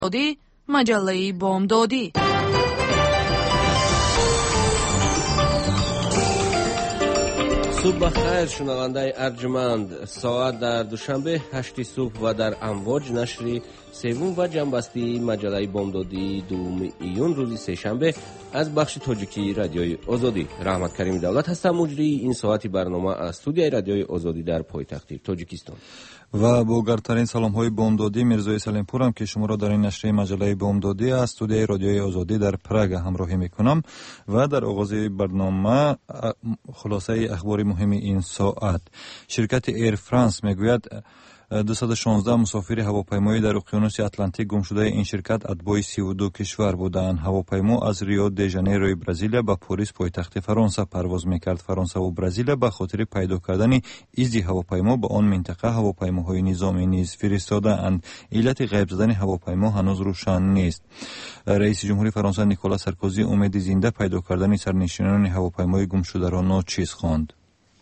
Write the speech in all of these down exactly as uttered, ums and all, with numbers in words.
مجله بامدادی. صبح بخیر شنونده ارجمند. ساعت در دوشنبه هشت صبح و در امواج نشری سوم و جنبستی مجله بامدادی دوم ایون روزی سه‌شنبه از بخش تاجیکی رادیوی آزادی. رحمت کریم دولت هستم، مجری این ساعتی برنامه از استودیوی رادیوی آزادی در پایتخت تاجیکستان. و با گرمترین سلام های بامدادی میرزای سلیمپورم که شما را در این نشریه مجله بامدادی از استودیوی رادیوی آزادی در پراگ همراهی میکنم و در آغاز برنامه خلاصه اخبار مهم این ساعت. شرکت ایر فرانس میگوید دویست و شانزده مسافر هواپیمایی در اقیانوس اتلانتیک گم شده این شرکت اتباع سی و دو کشور بودند. هواپیما از ریو دی ژانیروی برزیل به پاریس پایتخت فرانسه پرواز میکرد. فرانسه و برزیل به خاطر پیدا کردن ایزی هواپیما به آن منطقه هواپیماهای نظامی نیز فرستاده‌اند. علت غیب زدن هواپیما هنوز روشن نیست. رئیس جمهوری فرانسه نیکولا سارکوزی امید زنده پیدا کردن سرنشینان هواپیمای گم شده را ناچیز خواند.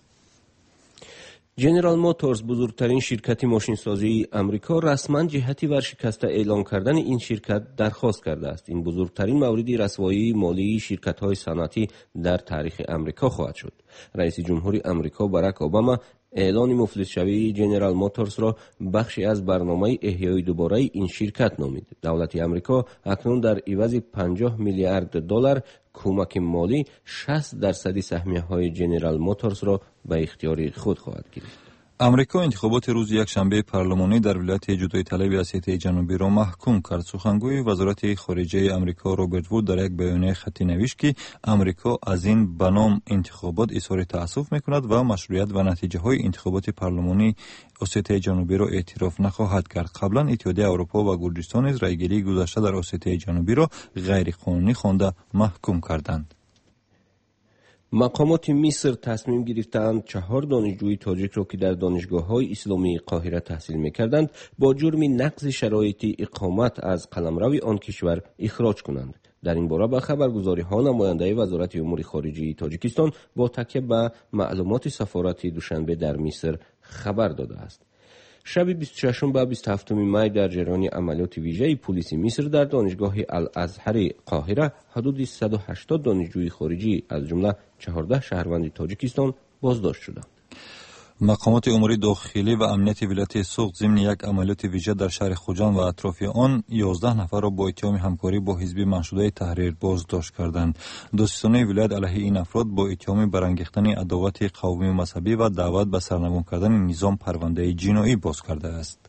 جنرال موتورز بزرگترین شرکت ماشینسازی امریکا رسما جهتی ورشکسته اعلام کردن این شرکت درخواست کرده است. این بزرگترین مورد رسوایی مالی شرکت‌های صنعتی در تاریخ امریکا خواهد شد. رئیس جمهوری امریکا باراک اوباما اعلان مفلس شوی جنرال موتورز را بخشی از برنامه احیای دوباره این شرکت نامید. دولت امریکا اکنون در عوض پنجاه میلیارد دلار کمک مالی شصت درصد سهمیه‌های جنرال موتورز را به اختیار خود خواهد گرفت. امریکا انتخابات روز یک شنبه پارلمانی در ولایت جدای طلب اسیای جنوبی را محکوم کرد. سخنگوی وزارت خارجه امریکا رابرت وود در یک بیانیه خطی نوشت که امریکا از این بنام انتخابات اظهار تأسف میکند و مشروعیت و نتیجه های انتخابات پارلمانی اسیای جنوبی را اعتراف نخواهد کرد. قبلا اتحادیه اروپا و گرجستان از رایگیری گذشته در اسیای جنوبی را غیر قانونی خوانده محکوم کردند. مقامات مصر تصمیم گرفتند چهار دانشجوی تاجیک را که در دانشگاه‌های اسلامی قاهره تحصیل می‌کردند با جرم نقض شرایط اقامت از قلمرو آن کشور اخراج کنند. در این باره به خبرگزاری‌ها نماینده وزارت امور خارجه تاجیکستان با تکیه به معلومات سفارت دوشنبه در مصر خبر داده است. شب بیست و ششم به بیست و هفتم می در جریان عملیات ویژه پلیس مصر در دانشگاه الازهر قاهره حدود صد و هشتاد دانشجوی خارجی از جمله چهارده شهروند تاجیکستان بازداشت شدند. مقامات امور داخلی و امنیت ولایت سوق ضمن یک عملیات ویژه در شهر خوجان و اطراف آن یازده نفر را با اتهام همکاری با حزب منشوده تحریر بازداشت کردند. دادستانی ولایت علیه این افراد با اتهام برانگیختن عداوت قومی و مذهبی و دعوت به سرنگون کردن نظام پرونده جنایی باز کرده است.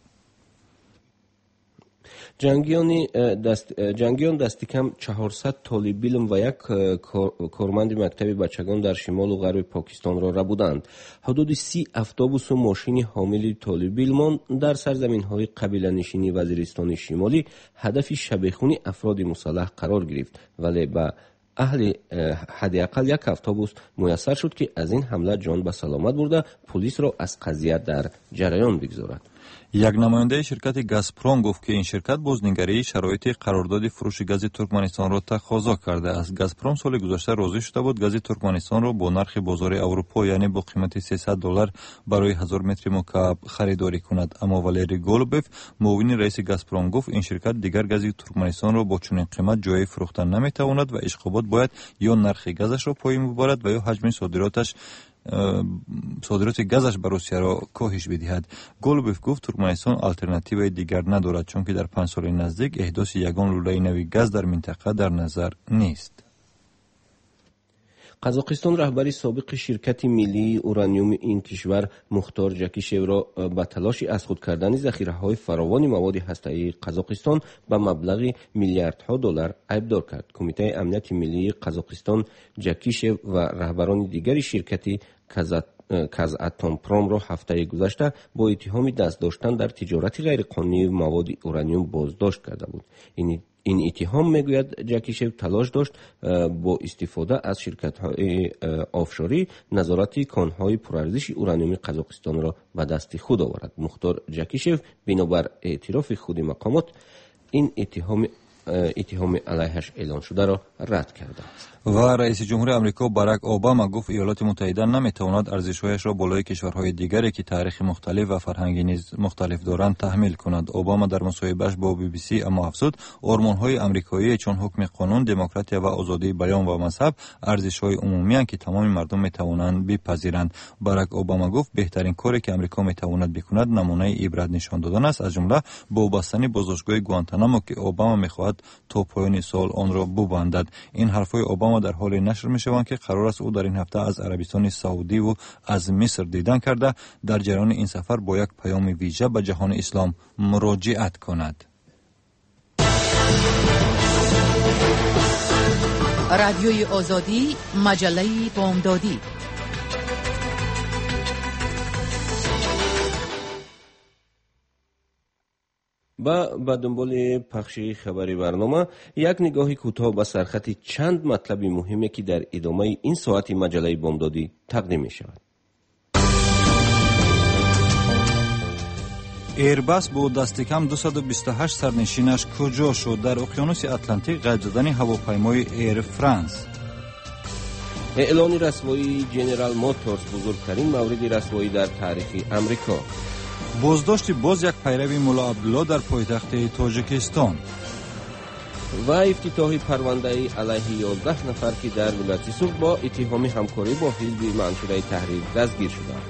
جنگیان دست جنگیان دستی کم چهارصد طالب علم و یک کارمند مکتب بچگان در شمال و غرب پاکستان را ربودند. حدود سی اتوبوس و ماشین حامل طالب علمان در سرزمین‌های قبیله نشینی وزیرستان شمالی هدف شبیخونی افراد مسلح قرار گرفت، ولی به اهل حداقل یک اتوبوس میسر شد که از این حمله جان به سلامت برده پلیس را از قضیه در جریان بگذارد. یک نماینده شرکت گازپروم گفت که این شرکت بازنگری شرایط قرارداد فروش گاز ترکمنستان را تقاضا کرده است. گازپروم سال گذشته راضی شده بود گاز ترکمنستان را با نرخ بازار اروپا یعنی با قیمت سیصد دلار برای هزار متر مکعب خریداری کند، اما والری گولوبف معاون رئیس گازپروم گفت این شرکت دیگر گاز ترکمنستان را با چنین قیمت جای فروختن نمیتواند و اشغابات باید یا نرخ گازش را پایین ببرد و یا حجم صادراتش صادرات گازش به روسیه را کاهش بدهد. گولوبف گفت ترکمنستان آلترناتیو دیگر ندارد چون که در پنج سال نزدیک احداث یگان لوله نوی گاز در منطقه در نظر نیست. قزاقستان رهبری سابق شرکت ملی اورانیوم این کشور مختار جکیشو را به تلاش از خود کردن ذخیره‌های فراوان مواد هسته‌ای قزاقستان به مبلغ میلیاردها دلار عیبدار کرد. کمیته امنیت ملی قزاقستان جکیشو و رهبران دیگر شرکت کازاتومپروم را هفته گذشته با اتهام دست داشتن در تجارت غیرقانونی مواد اورانیوم بازداشت کرده بود. این این اتهام میگوید جکیشو تلاش داشت با استفاده از شرکت‌های آفشوری نظارت کان‌های پرارزش اورانیوم قزاقستان را به دست خود آورد. مختار جکیشو بنابر اعتراف خود مقامات این اتهام اتهام علیهش اعلان شده را رد کرده است. و رئیس جمهور آمریکا باراک اوباما گفت ایالات متحده نمیتواند ارزش‌هایش را بالای کشورهای دیگری که تاریخ مختلف و فرهنگی نیز مختلف دارند تحمیل کند. اوباما در مصاحبه‌اش با بی بی سی اما افزود آرمان‌های آمریکایی چون حکم قانون، دموکراسی و آزادی بیان و مذهب ارزش‌های عمومی اند که تمام مردم میتوانند بپذیرند. باراک اوباما گفت بهترین کاری که آمریکا میتواند بکند نمونه عبرت نشان دادن است، از جمله با بستن بازداشتگاه گوانتانامو که اوباما می‌خواهد تا پایان سال آن را ببندد. این حرف‌های اوباما در حال نشر می‌شوند که قرار است او در این هفته از عربستان سعودی و از مصر دیدن کرده در جریان این سفر با یک پیام ویژه به جهان اسلام مراجعت کند. رادیوی آزادی، مجله بامدادی. با به دنبال پخش خبری برنامه یک نگاهی کوتاه به سرخط چند مطلب مهمی که در ادامه این ساعت مجله بامدادی تقدیم می شود. ایرباس با دست کم دویست و بیست و هشت سرنشینش کجا شد؟ در اقیانوس اتلانتیک غیب زدن هواپیمای ایر فرانس. اعلان رسوایی جنرال موتورز بزرگترین مورد رسوایی در تاریخ امریکا. بازداشت باز یک پیرو مولا عبدالله در پایتخت تاجیکستان و افتتاح پرونده علیه یازده نفر که در ولایت سوق با اتهام همکاری با حزب منشوره تحریر دستگیر شدند.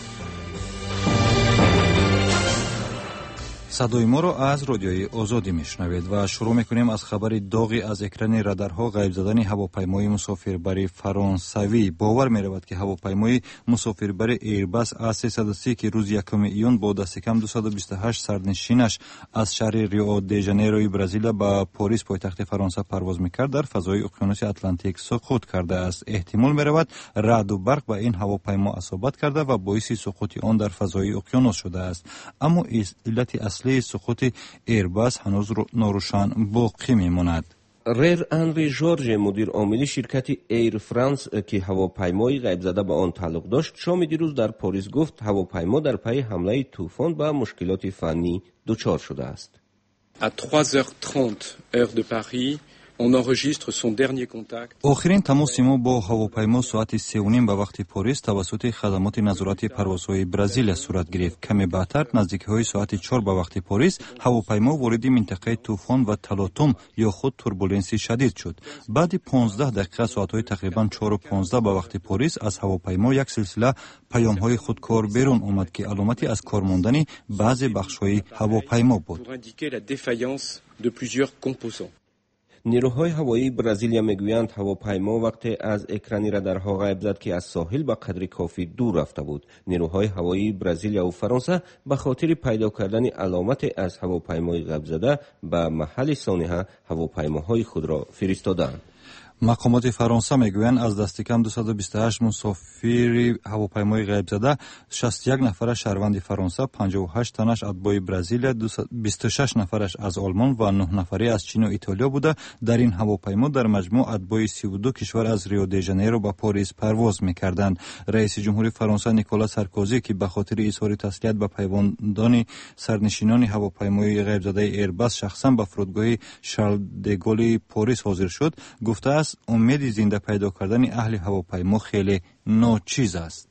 صدای ما را از رادیوی آزادی میشنوید و شروع میکنیم از خبر داغی از اکران رادارها غیب زدن هواپیمای مسافربری فرانسوی. باور میرود که هواپیمای مسافربری ایرباس آ سیصد و سی که روز یکم ایون با دست کم دویست و بیست و هشت سرنشینش از شهر ریو دی ژانیروی برزیل به پاریس پایتخت فرانسه پرواز میکرد در فضای اقیانوس اتلانتیک سقوط کرده است. احتمال میرود رعد و برق به این هواپیما اصابت کرده و باعث سقوط آن در فضای اقیانوس شده است، اما علت اصلی سقوط ایرباس هنوز ناروشن باقی میماند. ریر انری جورج مدیر عامل شرکت ایر فرانس که هواپیمای غیب زده به آن تعلق داشت شام دیروز در پاریس گفت هواپیما در پی حمله طوفان به مشکلات فنی دچار شده است. À trois heures trente heure de Paris on enregistre son dernier contact. آخرین تماس ما با هواپیما ساعت سه و نیم به وقت پاریس توسط خدمات نظارت پروازهای برزیل صورت گرفت. کمی بعدتر نزدیکی های ساعت چهار به وقت پاریس هواپیما وارد منطقه طوفان و تلاطم یا خود توربولنسی شدید شد. بعد پانزده دقیقه ساعت های تقریبا چهار و پانزده به وقت پاریس از هواپیما یک سلسله پیام های خودکار بیرون آمد که علامتی از کار ماندن بعضی بخش های هواپیما بود. نیروهای هوایی برزیلیا میگویند هواپیما وقتی از اکران رادارها غیب زد که از ساحل به قدر کافی دور رفته بود. نیروهای هوایی برزیلیا و فرانسه به خاطر پیدا کردن علامت از هواپیمای غیب زده به محل سانحه هواپیماهای خود را فرستادند. مقامات فرانسه میگویند از دست کم دویست و بیست و هشت مسافر هواپیمای غیب زده شصت و یک نفرش شهروند فرانسه، پنجاه و هشت تنش اتباع برزیل، بیست و شش نفرش از آلمان و نه نفری از چین و ایتالیا بوده. در این هواپیما در مجموع اتباع سی و دو کشور از ریو دی ژانیرو به پاریس پرواز میکردند. رئیس جمهور فرانسه نیکولا سارکوزی که به خاطر اظهار تسلیت به پیوندان سرنشینان هواپیمای غیب زده ایرباس شخصا به فرودگاه شارل د گول پاریس حاضر شد، گفته است امید زنده پیدا کردن اهل هواپیما خیلی ناچیز است.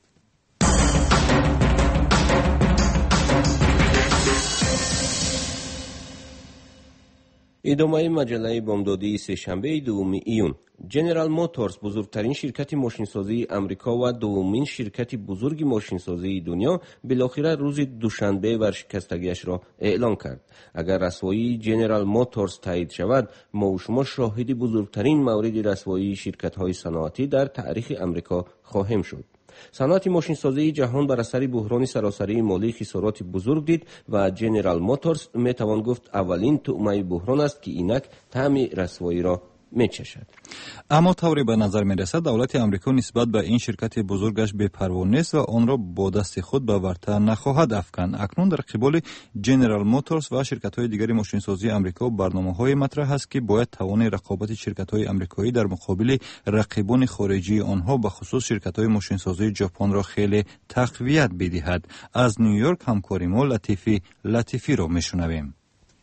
ادامه مجله بامدادی سه‌شنبه دوم ایون. جنرال موتورز بزرگترین شرکت ماشینسازی امریکا و دومین شرکت بزرگ ماشینسازی دنیا بالاخره روز دوشنبه ورشکستگیش را اعلان کرد. اگر رسوایی جنرال موتورز تایید شود، ما و شما شاهد بزرگترین مورد رسوایی شرکت‌های صنعتی در تاریخ امریکا خواهیم شد. صنعت ماشینسازی جهان بر اثر بحران سراسری مالی خسارات بزرگ دید و جنرال موتورز میتوان گفت اولین طعمه بحران است که اینک طعم رسوایی را میچشد. اما طوری به نظر میرسد دولت امریکا نسبت به این شرکت بزرگش بی‌پروا نیست و آن را با دست خود به ورطه نخواهد افکند. اکنون در قبال جنرال موتورز و شرکت‌های دیگر ماشینسازی امریکا برنامه‌های مطرح است که باید توان رقابت شرکت‌های امریکایی در مقابل رقیبان خارجی آنها به خصوص شرکت‌های ماشینسازی ژاپن را خیلی تقویت بدهد. از نیویورک همکاری ما لطیفی لطیفی را میشنویم.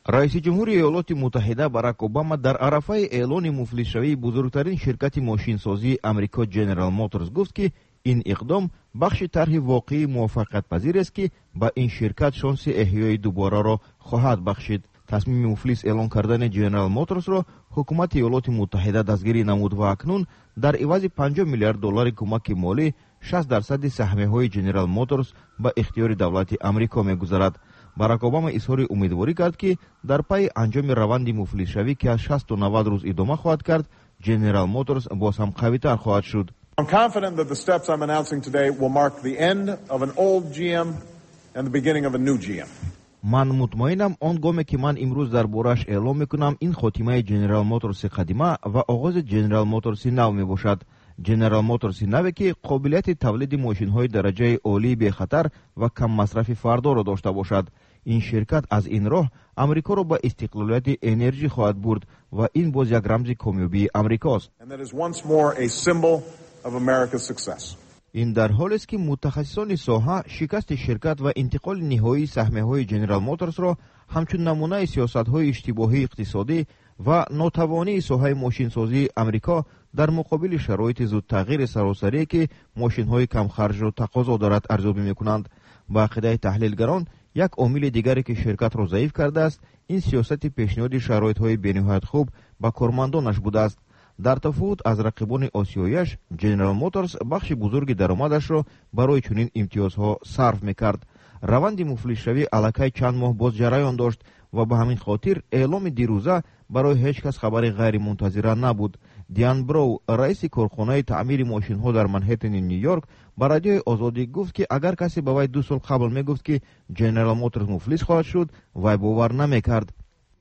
رئیس جمهوری ایالات متحده باراک اوباما در عرفه اعلان مفلس‌شوی بزرگترین شرکت ماشینسازی امریکا جنرال موتورز گفت که این اقدام بخش طرح واقعی موفقیت پذیر است که با این شرکت شانس احیای دوباره را خواهد بخشید. تصمیم مفلس اعلان کردن جنرال موتورز را حکومت ایالات متحده دستگیری نمود و اکنون در عوض پنجاه میلیارد دلار کمک مالی شصت درصد سهمیه های جنرال موتورز به اختیار دولت امریکا میگذارد. باراک اوباما اظهار امیدواری کرد که در پی انجام روند مفلس‌شوی که از شصت تا نود روز ادامه خواهد کرد، جنرال موتورز باز هم قوی‌تر خواهد شد. I'm confident that the steps I'm announcing today will mark the end of an old جی ام and the beginning of a new جی ام. من مطمئنم آن گامی که من امروز در بورش اعلام میکنم این خاتمه جنرال موتورز قدیمه و آغاز جنرال موتورز نو می باشد. جنرال موتورز نوی که قابلیت تولید ماشین های درجه عالی بی خطر و کم مصرف فردا را داشته باشد. این شرکت از این راه امریکا را به استقلالیت انرژی خواهد برد و این باز یک رمز کامیابی امریکاست. این در حالی است که متخصصان ساحه شکست شرکت و انتقال نهایی سهمیه های جنرال موتورز را همچون نمونه سیاست های اشتباهی اقتصادی و ناتوانی ساحه ماشین سازی امریکا در مقابل شرایط زود تغییر سراسری که ماشین های کم خرج را تقاضا دارد ارزیابی میکنند. با عقیده تحلیلگران یک عامل دیگری که شرکت را ضعیف کرده است این سیاست پیشنهاد شرایط های بینهایت خوب به کارمندانش بوده است. در تفاوت از رقیبان آسیاییش، جنرال موتورز بخش بزرگ درآمدش را برای چنین امتیازها صرف میکرد. روند مفلس‌شوی الکی چند ماه باز جریان داشت و به همین خاطر اعلام دیروزه برای هیچ کس خبر غیر منتظره نبود. دیان برو، رئیس کارخانه تعمیر ماشین ها در منهتن نیویورک، با رادیوی آزادی گفت که اگر کسی به وی دو سال قبل میگفت که جنرال موتورز مفلس خواهد شد، وی باور نمیکرد.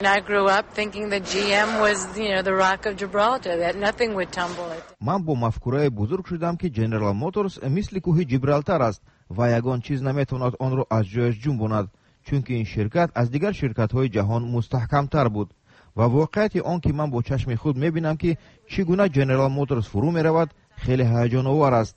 من با مفکوره بزرگ شدم که جنرال موتورز مثل کوه جبرالتر است و یگان چیز نمیتواند آن را از جایش جنباند، چون که این شرکت از دیگر شرکت های جهان مستحکم تر بود. و واقعیت آن که من با چشم خود میبینم که چگونه جنرال موتورز فرو میرود خیلی هیجان آور است.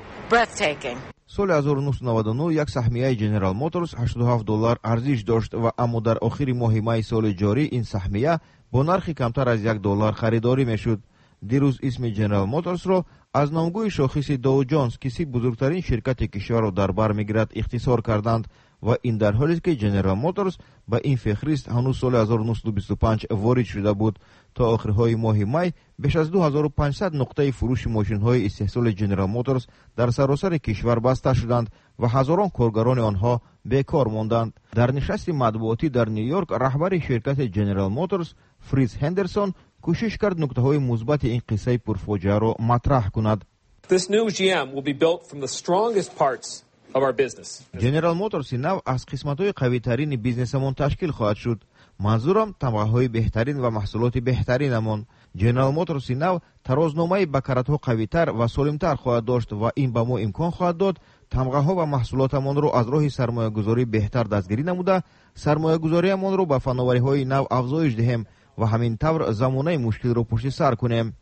سال هزار و نهصد و نود و نه یک سهمیه جنرال موتورز هشتاد و هفت دلار ارزش داشت و اما در آخر ماه می سال جاری این سهمیه با نرخ کمتر از یک دلار خریداری میشد. دیروز اسم جنرال موتورز را از نامگوی شاخص داو جونز کسی بزرگترین شرکت کشور را در بر میگیرد اختصار کردند و این در حالی است که جنرال موتورز با این فهرست هنوز سال هزار و نهصد و بیست و پنج وارد شده بود. تا آخرهای ماه می بیش از دو هزار و پانصد نقطه فروش ماشین های استحصال جنرال موتورز در سراسر کشور بسته شدند و هزاران کارگران آنها بیکار ماندند. در نشست مطبوعاتی در نیویورک رهبر شرکت جنرال موتورز فریز هندرسون کوشش کرد نکته های مثبت این قصه پرفاجعه را مطرح کند. This new جی ام will be built from the strongest parts of our business. جنرال موتورز نو از قسمت‌های قوی‌ترین بیزنسمون تشکیل خواهد شد. منظورم تمغه‌های بهترین و محصولات بهترینمون. جنرال موتورز نو ترازنامه بکارت‌ها قوی‌تر و سالم‌تر خواهد داشت و این به ما امکان خواهد داد تمغه‌ها و محصولاتمون رو از راه سرمایه‌گذاری بهتر دستگیری نموده، سرمایه‌گذاریمون رو به فناوری‌های نو افزایش دهیم و همین طور زمانه مشکل رو پشت سر کنیم.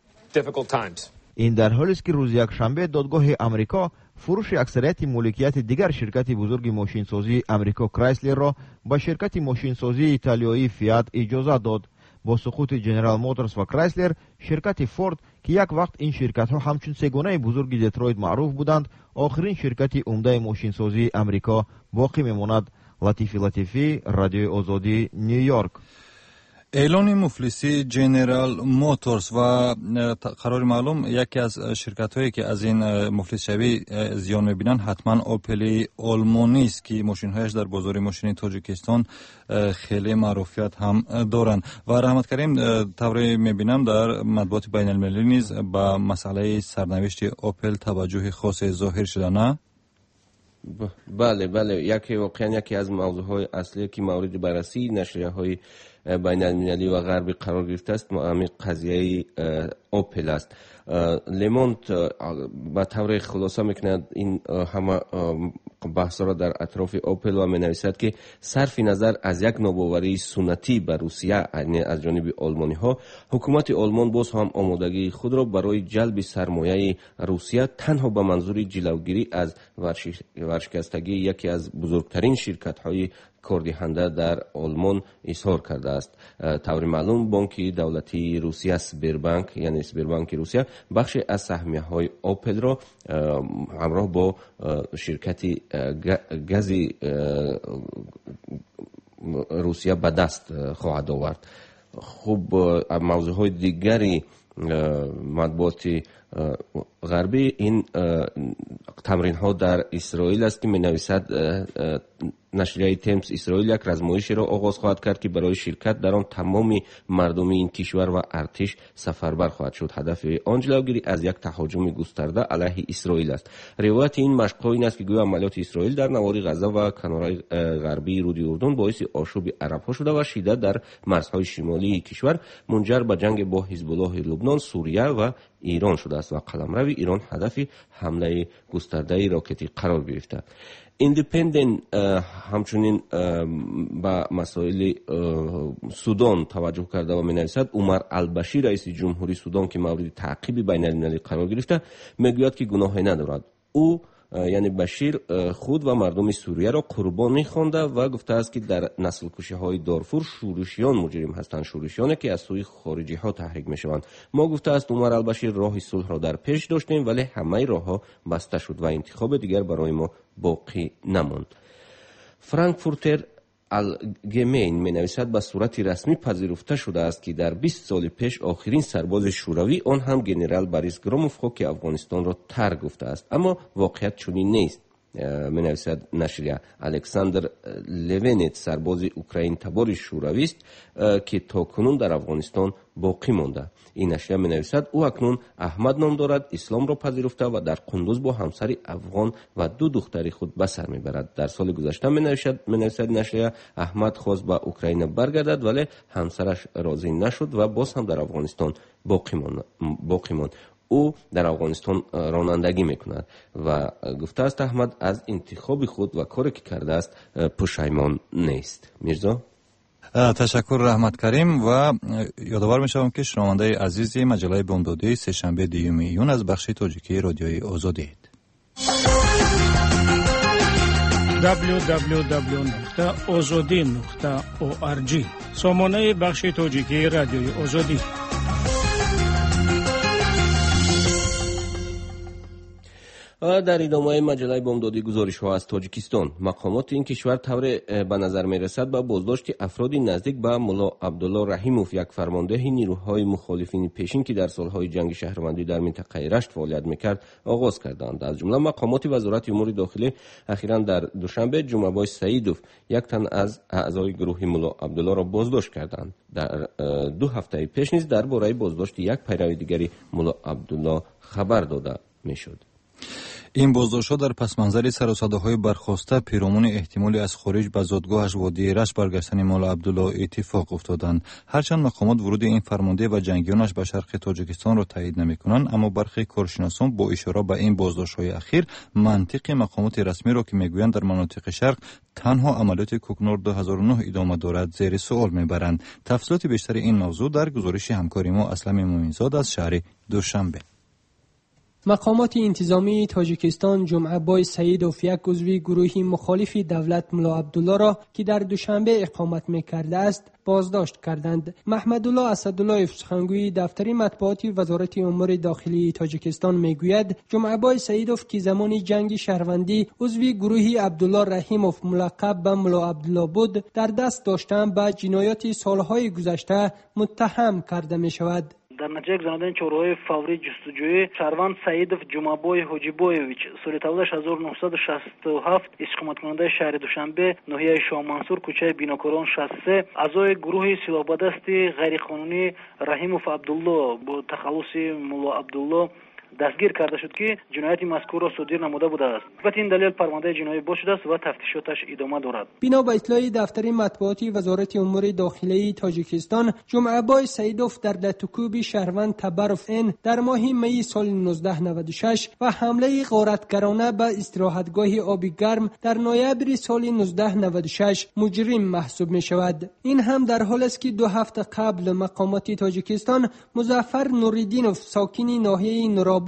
این در حالی است که روز یک شنبه دادگاه امریکا فروش اکثریت مالکیت دیگر شرکت بزرگ ماشینسازی امریکا کرایسلر را با شرکت ماشینسازی ایتالیایی فیات اجازه داد. با سقوط جنرال موتورز و کرایسلر، شرکت فورد که یک وقت این شرکت ها همچون سگانه بزرگ دیترویت معروف بودند، آخرین شرکت عمده ماشینسازی امریکا باقی میماند. لطیفی لطیفی، رادیو آزادی، نیویورک. اعلان مفلسی جنرال موتورز و قرار معلوم یکی از شرکت هایی که از این مفلس شوی زیان میبینن حتما اوپل آلمانی است که ماشین هایش در بازار ماشین تاجیکستان خیلی معروفیت هم دارند. و رحمت کریم طوری میبینم در مطبوعات بین المللی نیز با مسئله سرنوشت اوپل توجه خاص ظاهر شده، نه؟ بله بله، یکی واقعا یکی از موضوعهای اصلی که مورد بررسی نشریه های بین المللی و غربی قرار گرفته است همین قضیه اوپل است. لموند با طور خلاصه میکند این همه بحث را در اطراف اوپل و می نویسد که صرف نظر از یک ناباوری سنتی به روسیه از جانب آلمانی ها، حکومت آلمان باز هم آمادگی خود را برای جلب سرمایه روسیه تنها به منظور جلوگیری از ورشکستگی یکی از بزرگترین شرکت های کاردهنده در آلمان اظهار کرده است. طور معلوم بانک دولتی روسیه سبربانک یعنی سبربانک روسیه بخشی از سهمیه های آپل را همراه با شرکت گاز روسیه به دست خواهد آورد. خب موضوع های دیگری مطبوعات غربی این تمرین ها در اسرائیل است که می نویسد نشریه تیمز اسرائیل یک رزمایشی را آغاز خواهد کرد که برای شرکت در آن تمام مردم این کشور و ارتش سفربر خواهد شد. هدف آن جلوگیری از یک تهاجم گسترده علیه اسرائیل است. روایت این مشق‌ها این است که گویا عملیات اسرائیل در نواحی غزه و کنارهای غربی رود اردن باعث آشوب عرب‌ها شده و شدت در مرزهای شمالی کشور منجر به جنگ با حزب الله لبنان، سوریه و ایران شده است و قلمرو ایران هدف حمله گسترده راکتی قرار گرفته. ایندیپندنت همچنین به مسائل سودان توجه کرده و می‌نویسد عمر البشیر رئیس جمهوری سودان که مورد تعقیب بین المللی قرار گرفته میگوید که گناهی ندارد. او یعنی بشیر خود و مردم سوریه را قربانی خوانده و گفته است که در نسل کشی های دارفور شورشیان مجرم هستند، شورشیانی که از سوی خارجی ها تحریک می شوند. ما گفته است عمر البشیر راه صلح را در پیش داشتیم ولی همه راه ها بسته شد و انتخاب دیگر برای ما باقی نماند. فرانکفورتر الگمین می نویسد به صورت رسمی پذیرفته شده است که در بیست سال پیش آخرین سرباز شوروی آن هم گنرال بوریس گروموف که افغانستان را ترک گفته است، اما واقعیت چنین نیست. می نویسد نشریه الکساندر لوینت سرباز اوکراین تبار شوروی است که تا کنون در افغانستان باقی مانده. این نشریه می نویسد او اکنون احمد نام دارد، اسلام را پذیرفته و در قندوز با همسر افغان و دو دختر خود به سر می برد. در سال گذشته می نویسد می نویسد نشریه احمد خواست به اوکراین برگردد ولی همسرش راضی نشد و باز هم در افغانستان باقی ماند. باقی ماند. او در افغانستان رانندگی میکند و گفته است احمد از انتخاب خود و کاری که کرده است پشیمان نیست. میرزا تشکر رحمت کریم و یادآور میشوم که شنونده عزیز مجله بامدادی سه شنبه دیوم ایون از بخش تاجیکی رادیوی آزادی اید. دبلیو دبلیو دبلیو نقطه آزادی نقطه او آر جی سامانه بخش تاجیکی رادیوی آزادی. در ادامه مجله بامدادی گزارش ها از تاجیکستان، مقامات این کشور طور به نظر می رسد به بازداشت افرادی نزدیک به ملا عبدالله رحیموف، یک فرمانده نیروهای مخالفین پیشین که در سالهای جنگ شهروندی در منطقه رشت فعالیت میکرد آغاز کردند. از جمله مقامات وزارت امور داخلی اخیراً در دوشنبه جمعه‌بای سعیدوف یک تن از اعضای گروه ملا عبدالله را بازداشت کردند. در دو هفته پیش نیز درباره بازداشت یک پیرو دیگری ملا عبدالله خبر داده میشد. این بازداشت‌ها در پس منظر سر و صداهای برخاسته پیرامون احتمالی از خارج به زادگاهش وادی رشت برگشتن مولا عبدالله اتفاق افتادند. هرچند مقامات ورود این فرمانده و جنگیانش به شرق تاجیکستان را تایید نمی‌کنند، اما برخی کارشناسان با اشاره به این بازداشت‌های اخیر منطق مقامات رسمی را که می‌گویند در مناطق شرق تنها عملیات کوکنور دو هزار و نه ادامه دارد زیر سوال می‌برند. تفصیلات بیشتر این موضوع در گزارش همکار ما اسلم مومنزاد از شهر دوشنبه. مقامات انتظامی تاجیکستان جمعه بای سعیدوف، یک عضو گروه مخالف دولت ملا عبدالله را که در دوشنبه اقامت می‌کرده است بازداشت کردند. محمدالله اسدالله سخنگوی دفتر مطبوعات وزارت امور داخلی تاجیکستان میگوید جمعه بای سعیدوف که زمان جنگ شهروندی عضو گروه عبدالله رحیموف ملقب به ملا عبدالله بود، در دست داشتن به جنایات سالهای گذشته متهم کرده می شود. در نتیجه زنندن چهاره‌های فوری جستجوی شهروند سعیدوف جمعه‌بای حاجیبویویچ سال تولدش هزار و نهصد و شصت و هفت اقامت کننده شهر دوشنبه ناحیه شاه منصور کوچه بیناکاران شصت و سه اعضای گروه سلاح به دست غیر قانونی رحیموف عبدالله با تخلص ملا عبدالله دستگیر کرده شد که جنایت مذکور را صادر نموده بوده است. به این دلیل پرونده جنایی باز شده است و تفتیشاتش ادامه دارد. بنا به اطلاع دفتر مطبوعاتی وزارت امور داخلی تاجیکستان، جمعه بای سعیدوف در لتوکوب شهروند تبرف ان در ماه می سال نوزده نود و شش و حمله غارتگرانه به استراحتگاه آبی گرم در نوامبر سال نوزده نود و شش مجرم محسوب می شود. این هم در حال است که دو هفته قبل مقامات تاجیکستان مظفر نوریدینوف ساکن ناحیه نوراباد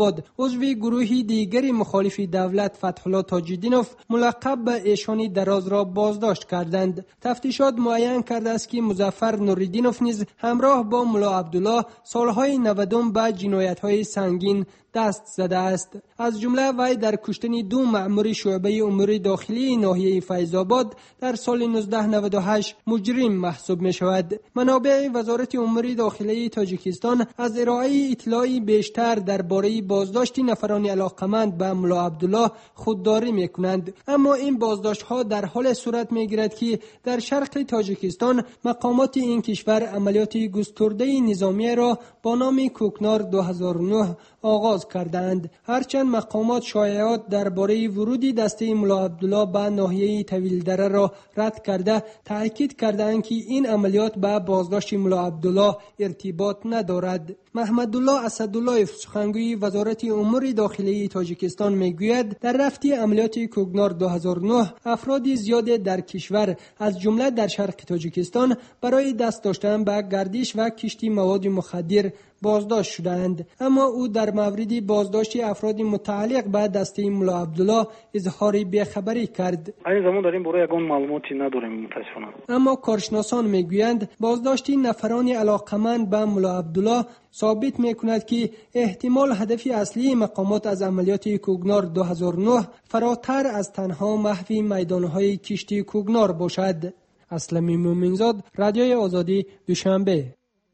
آباد عضو گروه دیگری مخالف دولت فتح‌الله تاج‌الدینوف ملقب به ایشانی دراز را بازداشت کردند. تفتیشات معین کرده است که مظفر نوری‌دینوف نیز همراه با ملا عبدالله سالهای نودم به جنایت‌های سنگین دست زده است. از جمله وی در کشتن دو مأمور شعبه امور داخلی ناحیه فیض آباد در سال نوزده نود و هشت مجرم محسوب می شود. منابع وزارت امور داخلی تاجیکستان از ارائه اطلاعی بیشتر درباره بازداشت نفران علاقمند به ملا عبدالله خودداری می کنند، اما این بازداشت ها در حال صورت می گیرد که در شرق تاجیکستان مقامات این کشور عملیات گسترده نظامی را با نام کوکنار دو هزار و نه آغاز کردند. هرچند مقامات شایعات درباره ورود دسته ملا عبدالله به ناحیه طویل دره را رد کرده، تاکید کردند که این عملیات به بازداشت ملا عبدالله ارتباط ندارد. محمدالله اسدالله سخنگوی وزارت امور داخلی تاجیکستان میگوید در رفت عملیات کوکنار دو هزار و نه افراد زیاد در کشور از جمله در شرق تاجیکستان برای دست داشتن به گردش و کشتی مواد مخدر بازداشت شدند، اما او در مورد بازداشت افراد متعلق به دسته ملا عبدالله اظهار بیخبری کرد. این زمان داریم برای یگان معلوماتی نداریم متاسفانه. اما کارشناسان میگویند بازداشت نفران علاقمند به ملا عبدالله ثابت میکند که احتمال هدف اصلی مقامات از عملیات کوکنار دو هزار و نه فراتر از تنها محو میدانهای کشتی کوکنار باشد. اسلمی مومنزاد، رادیوی آزادی، دوشنبه.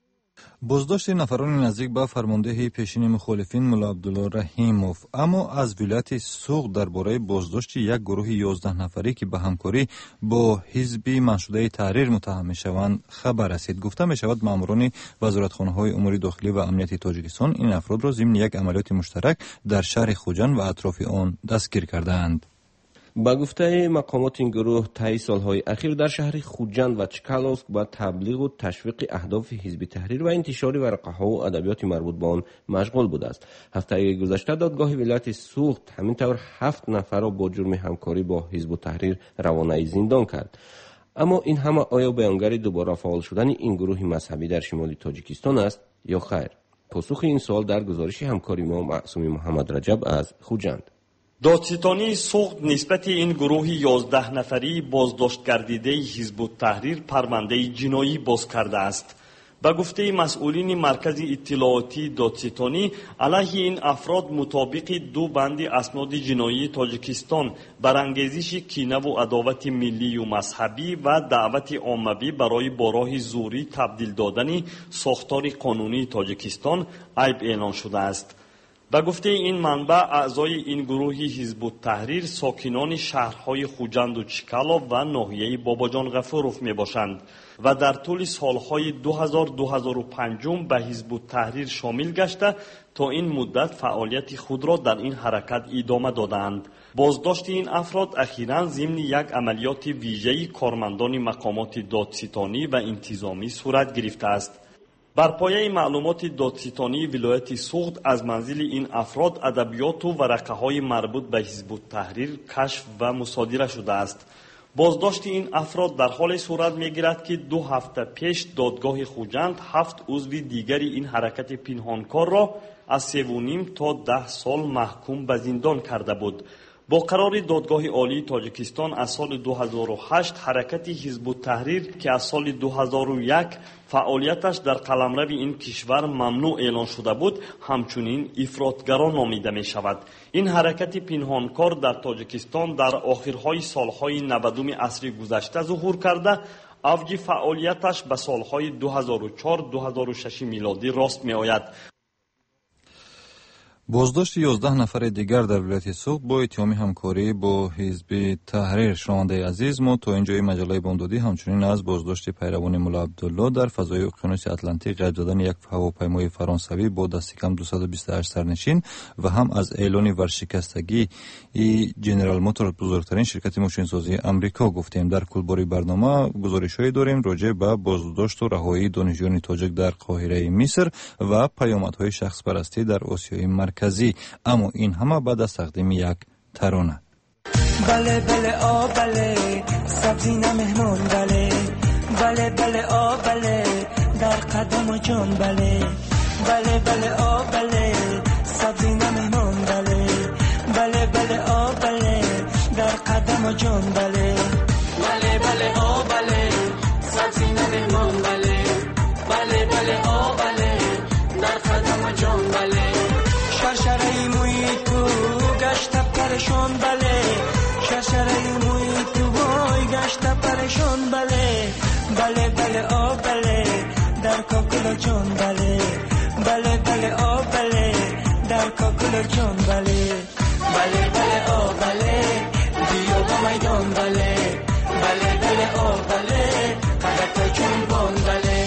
بازداشت نفران نزدیک به فرمانده پیشین مخالفین ملا عبدالله رحیموف. اما از ولایت سوق درباره بازداشت یک گروه یازده نفری که به همکاری با حزب منشوده تحریر متهم میشوند خبر رسید. گفته میشود ماموران وزارتخانه‌های امور داخلی و امنیت تاجیکستان این افراد را ضمن یک عملیات مشترک در شهر خوجند و اطراف آن دستگیر کردند. با گفته مقامات این گروه طی سالهای اخیر در شهر خوجند و چکالوسک با تبلیغ و تشویق اهداف حزب تحریر و انتشار ورقه‌ها و ادبیات مربوط به آن مشغول بوده است. هفته گذشته دادگاه ولایت سوخت همینطور هفت نفر را با جرم همکاری با حزب تحریر روانه زندان کرد. اما این همه آیا بیانگر دوباره فعال شدن این گروه مذهبی در شمال تاجیکستان است یا خیر؟ پاسخ این سوال در گزارش همکاری ما معصوم محمد رجب از خوجند. دادستانی سوخت نسبت این گروه یازده نفری بازداشت گردیده حزب التحریر پرونده جنایی باز کرده است. به گفته مسئولین مرکز اطلاعاتی دادستانی، علیه این افراد مطابق دو بند اسناد جنایی تاجیکستان برانگیزش کینه و عداوت ملی و مذهبی و دعوت عاموی برای با راه زوری تبدیل دادن ساختار قانونی تاجیکستان عیب اعلان شده است. به گفته این منبع، اعضای این گروه حزب التحریر ساکنان شهرهای خوجند و چکالا و ناحیه باباجان غفوروف می باشند و در طول سالهای دو هزار تا دو هزار و پنج به حزب التحریر شامل گشته تا این مدت فعالیت خود را در این حرکت ادامه دادند. بازداشت این افراد اخیراً ضمن یک عملیات ویژه‌ای کارمندان مقامات دادستانی و انتظامی صورت گرفته است. بر پایه معلومات دادستانی ولایت سوخت از منزل این افراد ادبیات و ورقه‌های مربوط به حزب التحریر کشف و مصادره شده است. بازداشت این افراد در حال صورت می‌گیرد که دو هفته پیش دادگاه خوجند هفت عضو دیگری این حرکت پنهانکار را از سه و نیم تا ده سال محکوم به زندان کرده بود. با قرار دادگاه عالی تاجیکستان از سال دو هزار و هشت حرکت حزب التحریر که از سال دو هزار و یک فعالیتش در قلمرو این کشور ممنوع اعلان شده بود، همچنین افراطگرا نامیده می شود. این حرکت پنهانکار در تاجیکستان در آخرهای سالهای نودم عصر گذشته ظهور کرده، اوج فعالیتش به سالهای دو هزار و چهار تا دو هزار و شش میلادی راست می آید. بازداشت یازده نفر دیگر در ولایت سوخت با اتهام همکاری با حزب تحریر. شنونده عزیز، ما تا اینجای مجله بامدادی همچنین از بازداشت پیروان ملا عبدالله در فضای اقیانوس اتلانتیک، غیب دادن یک هواپیمای فرانسوی با دست کم دویست و بیست و هشت سرنشین و هم از اعلان ورشکستگی جنرال موتور، بزرگترین شرکت ماشینسازی آمریکا گفتیم. در کلباری برنامه گزارش‌هایی داریم راجع به بازداشت و رهایی دانشجویان تاجیک در قاهره مصر و پیامدهای شخص پرستی در آسیای مرکزی. اما این همه بعد از تقدیم یک ترانه. بله بله آ بله سبزینه مهمون بله بله بله آ بله در قدم و جان بله بله بله آ بله سبزی نه مهمان بله بله بله آ بله در قدم و جان بله بله بله آ بله سبزی نه مهمان بله بله بله آ بله در قدم و جان بله شرشره موی تو گشت پرشان بله شرشره موی تو وای گشت پرشان بله بله بله آ بله در کاکل جان بله بله بله آ بله در کاکل جان بله بله بله آ بله بیا با میدان بله بله بله آ بله قدرت جون بان بله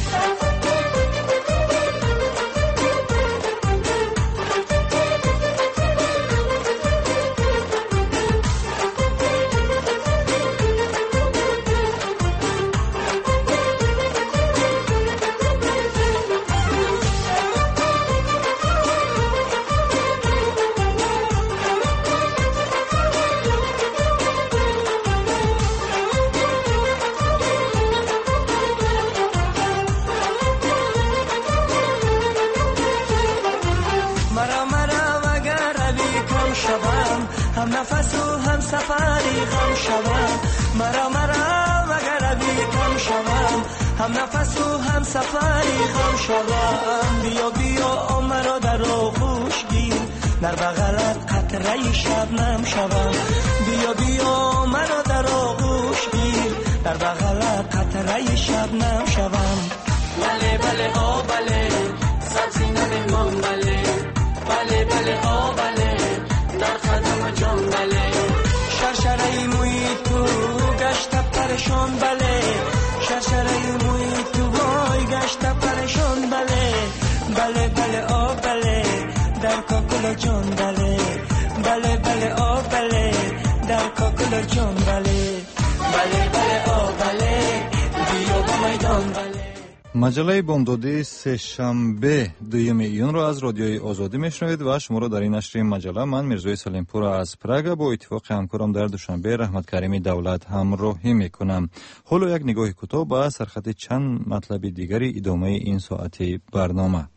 هم نفس و هم سفری غم شوم مرا مرا مگر ابی کم شوم هم نفس و هم سفری غم شوم بیا بیا مرا در آغوش گیر در بغلت قطره شبنم شوم بیا بیا مرا در آغوش گیر در بغلت قطره شبنم شوم بله بله آ بله سبزی نمیمان بله بله بله آ بله در قدم جان بله شرشره موی تو گشت پرشان بله شرشره موی تو وای گشت پرشان بله بله بله آ بله در کاکل جان بله بله بله آ بله در کاکل جان بله بله بله آ بله بیا با میدان بله. مجله بامدادی سه‌شنبه دوم ایون را از رادیوی آزادی میشنوید و شما را در این نشر مجله من میرزای سلیمپور از پراگ با اتفاق همکارم در دوشنبه رحمت کریمی دولت همراهی میکنم. حالا یک نگاه کوتاه به سرخط چند مطلب دیگری ادامه این ساعتی برنامه.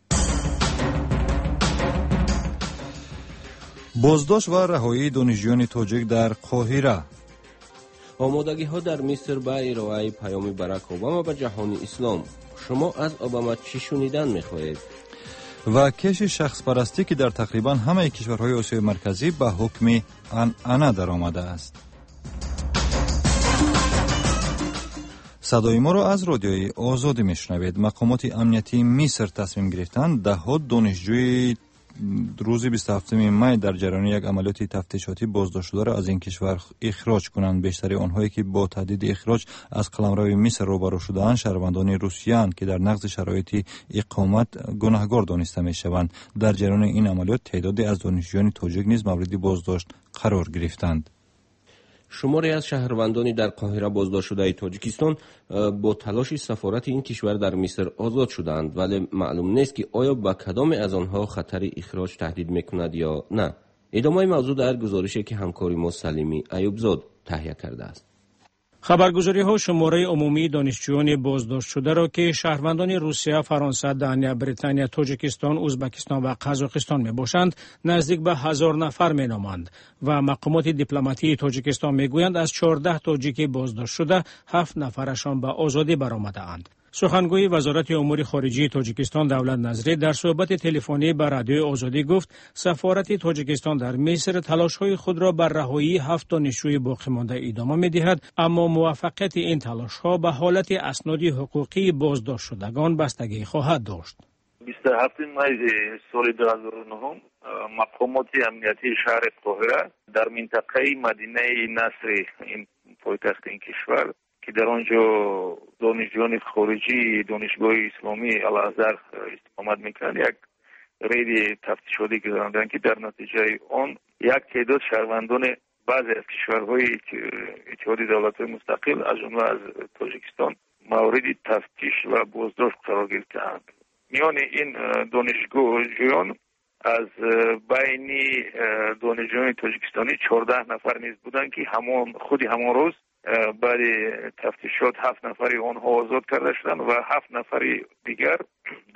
بازداشت و رهایی دانشجویان تاجیک در قاهره. آمادگی ها در مصر به ارائه پیام باراک اوباما به جهان اسلام. شما از اوباما چی شنیدن میخواهید؟ و کش شخص پرستی که در تقریبا همه کشورهای آسیای مرکزی به حکم عنعنه در آمده است. صدای ما را از رادیوی آزادی میشنوید. مقامات امنیتی مصر تصمیم گرفتند ده ها دانشجوی روز بیست و هفتم می در جریان یک عملیات تفتیشاتی بازداشت شده را از این کشور اخراج کنند. بیشتر آنهایی که با تهدید اخراج از قلمرو مصر روبرو شده‌اند شهروندان روسیه‌اند که در نقض شرایط اقامت گناهکار دانسته می‌شوند. در جریان این عملیات تعدادی از دانشجویان تاجیک نیز مورد بازداشت قرار گرفتند. شماری از شهروندان در قاهره بازداشت شده تاجیکستان با تلاش سفارت این کشور در مصر آزاد شدند، ولی معلوم نیست که آیا به کدام از آنها خطر اخراج تهدید میکند یا نه. ادامه موضوع در گزارشی که همکاری ما سلیمی ایوبزاد تهیه کرده است. خبرگزاری ها شماره عمومی دانشجویان بازداشت شده را که شهروندان روسیه، فرانسه، دانیا، بریتانیا، تاجیکستان، ازبکستان و قزاقستان می باشند نزدیک به هزار نفر می نامند و مقامات دیپلماتی تاجیکستان می گویند از چهارده تاجیک بازداشت شده هفت نفرشان به آزادی برآمده اند. سخنگوی وزارت امور خارجه تاجیکستان دولت نظری در صحبت تلفنی با رادیوی آزادی گفت سفارت تاجیکستان در مصر تلاش‌های خود را بر رهایی هفت دانشجوی باقی مانده ادامه می‌دهد، اما موفقیت این تلاش‌ها به حالت اسناد حقوقی بازداشت شدگان بستگی خواهد داشت. بیست و هفتم می سال دو هزار و نه مقامات امنیتی شهر قاهره در منطقه مدینه نصر این پایتخت این کشور که در آنجا دانشجویان خارجی دانشگاه اسلامی الازهر استقامت میکنند یک رید تفتیشاتی گذراندند که در نتیجه آن یک تعداد شهروندان بعضی از کشورهای اتحاد دولت‌های مستقل از جمله از تاجیکستان مورد تفتیش و بازداشت قرار گرفتند. میان این دانشجویان از بین دانشجویان تاجیکستانی چهارده نفر نیز بودند که همان خودی همان روز بعد تفتیشات هفت نفری آنها آزاد کرده شدند و هفت نفری دیگر در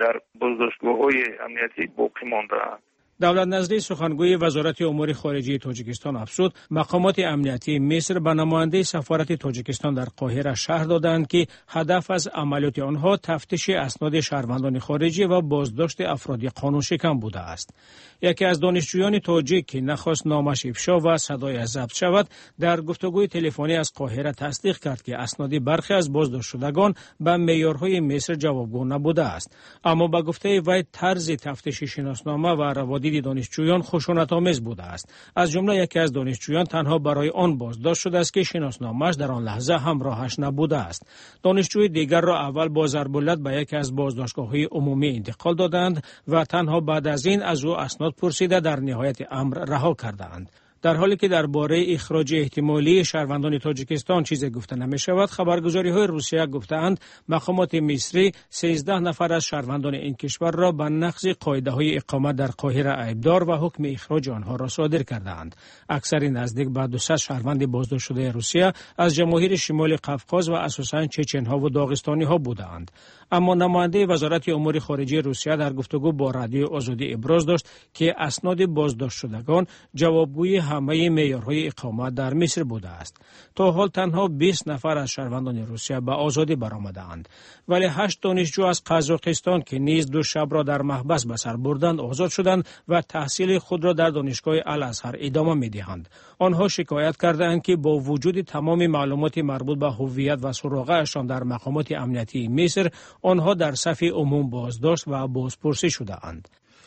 بازداشتگاه‌های امنیتی باقی مانده‌اند. دولت نزدی سخنگوی وزارت امور خارجه تاجیکستان افزود مقامات امنیتی مصر به نماینده سفارت تاجیکستان در قاهره شهر دادند که هدف از عملیات آنها تفتیش اسناد شهروندان خارجی و بازداشت افراد قانون شکن بوده است. یکی از دانشجویان تاجیک که نخواست نامش افشا و صدای ضبط شود در گفتگوی تلفنی از قاهره تصدیق کرد که اسناد برخی از بازداشت شدگان به معیارهای مصر جوابگو نبوده است. اما به گفته وی طرز تفتیش شناسنامه و روادید دانشجویان خشونت‌آمیز بوده است. از جمله یکی از دانشجویان تنها برای آن بازداشت شده است که شناسنامه‌اش در آن لحظه همراهش نبوده است. دانشجوی دیگر را اول با ضرب‌العلت به یکی از بازداشتگاه‌های عمومی انتقال دادند و تنها بعد از این از او اسناد پرسیده در نهایت امر رها کردند. در حالی که درباره اخراج احتمالی شهروندان تاجیکستان چیزی گفته نمی شود، خبرگزاری‌های روسیه گفتند مقامات مصری سیزده نفر از شهروندان این کشور را به نقض قاعده‌های اقامت در قاهره عیبدار و حکم اخراج آنها را صادر کردند. اکثر نزدیک به دویست شهروند بازداشت شده روسیه از جماهیر شمال قفقاز و اساساً چچن‌ها و داغستانی‌ها بودند. اما نماینده وزارت امور خارجه روسیه در گفتگو با رادیو آزادی ابراز داشت که اسناد بازداشت شدگان جوابگوی همه معیارهای اقامت در مصر بوده است. تا حال تنها بیست نفر از شهروندان روسیه به آزادی برآمدند، ولی هشت دانشجو از قزاقستان که نیز دو شب را در محبس به سر بردند آزاد شدند و تحصیل خود را در دانشگاه الازهر ادامه می‌دهند. آنها شکایت کردند که با وجود تمام معلومات مربوط به هویت و سراغه‌شان در مقامات امنیتی مصر، آنها در صف عموم بازداشت و بازپرسی شده‌اند.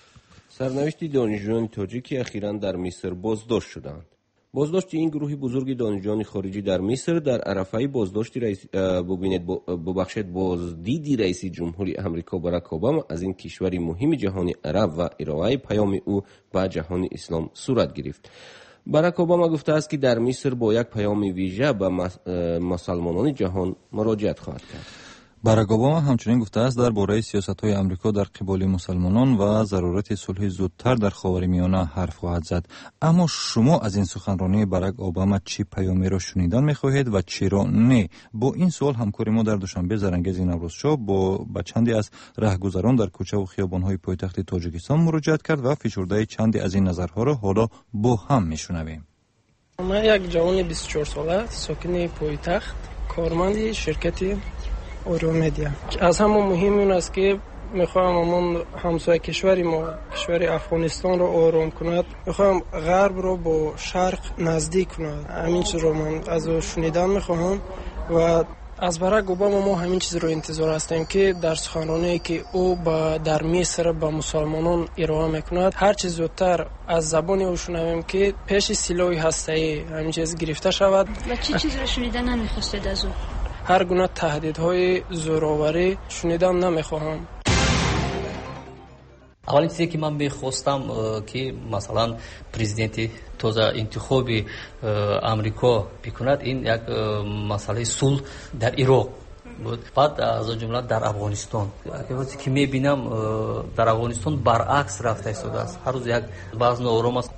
سرنوشت دانشجویان تاجیکی اخیراً در مصر بازداشت شدند. بازداشت این گروه بزرگ دانشجویان خارجی در مصر در عرفه بازداشت رئیس ببینید ببخشید بازدید رئیس جمهوری آمریکا باراک اوباما از این کشور مهم جهان عرب و ارائه پیام او به جهان اسلام صورت گرفت. باراک اوباما گفته است که در مصر با یک پیام ویژه به مسلمانان جهان مراجعت خواهد کرد. باراک اوباما همچنین گفته است درباره سیاست‌های آمریکا در قبال مسلمانان و ضرورت صلح زودتر در خاورمیانه حرف خواهد زد. اما شما از این سخنرانی باراک اوباما چی پیامی را شنیدن می‌خواهید و چرا نه؟ با این سوال همکار ما در دوشنبه زرنگز نوروزشاه با با چندی از راهگذران در کوچه و خیابان‌های پایتخت تاجیکستان مراجعت کرد و فشرده چندی از این نظرها را حالا با هم می‌شنویم. من یک جوان بیست و چهار ساله ساکن پایتخت، کارمند شرکت اورومدیا. از همه مهم این است که میخواهم همون همسایه کشوری ما کشور افغانستان رو آرام کند، میخواهم غرب رو با شرق نزدیک کند. همین چیز رو من از او شنیدن میخواهم و از باراک اوباما ما همین چیز رو انتظار هستیم که در سخنرانی که او با در مصر با مسلمانان ارائه میکند هر چیز زودتر از زبان او شنویم که پیش سلاح هسته‌ای همین چیز گرفته شود. و چه چیز رو شنیدن نمیخواستید از او؟ هر گونه تهدیدهای زورآوری شنیدن نمیخواهم. اولین چیزی که من میخواستم که مثلا پرزیدنت تازه انتخاب آمریکا بکند این یک مسئله صلح در عراق بود. بعد از جمله در افغانستان وقتی که میبینم در افغانستان برعکس رفته شده است، هر روز یک بعض ناآرام است.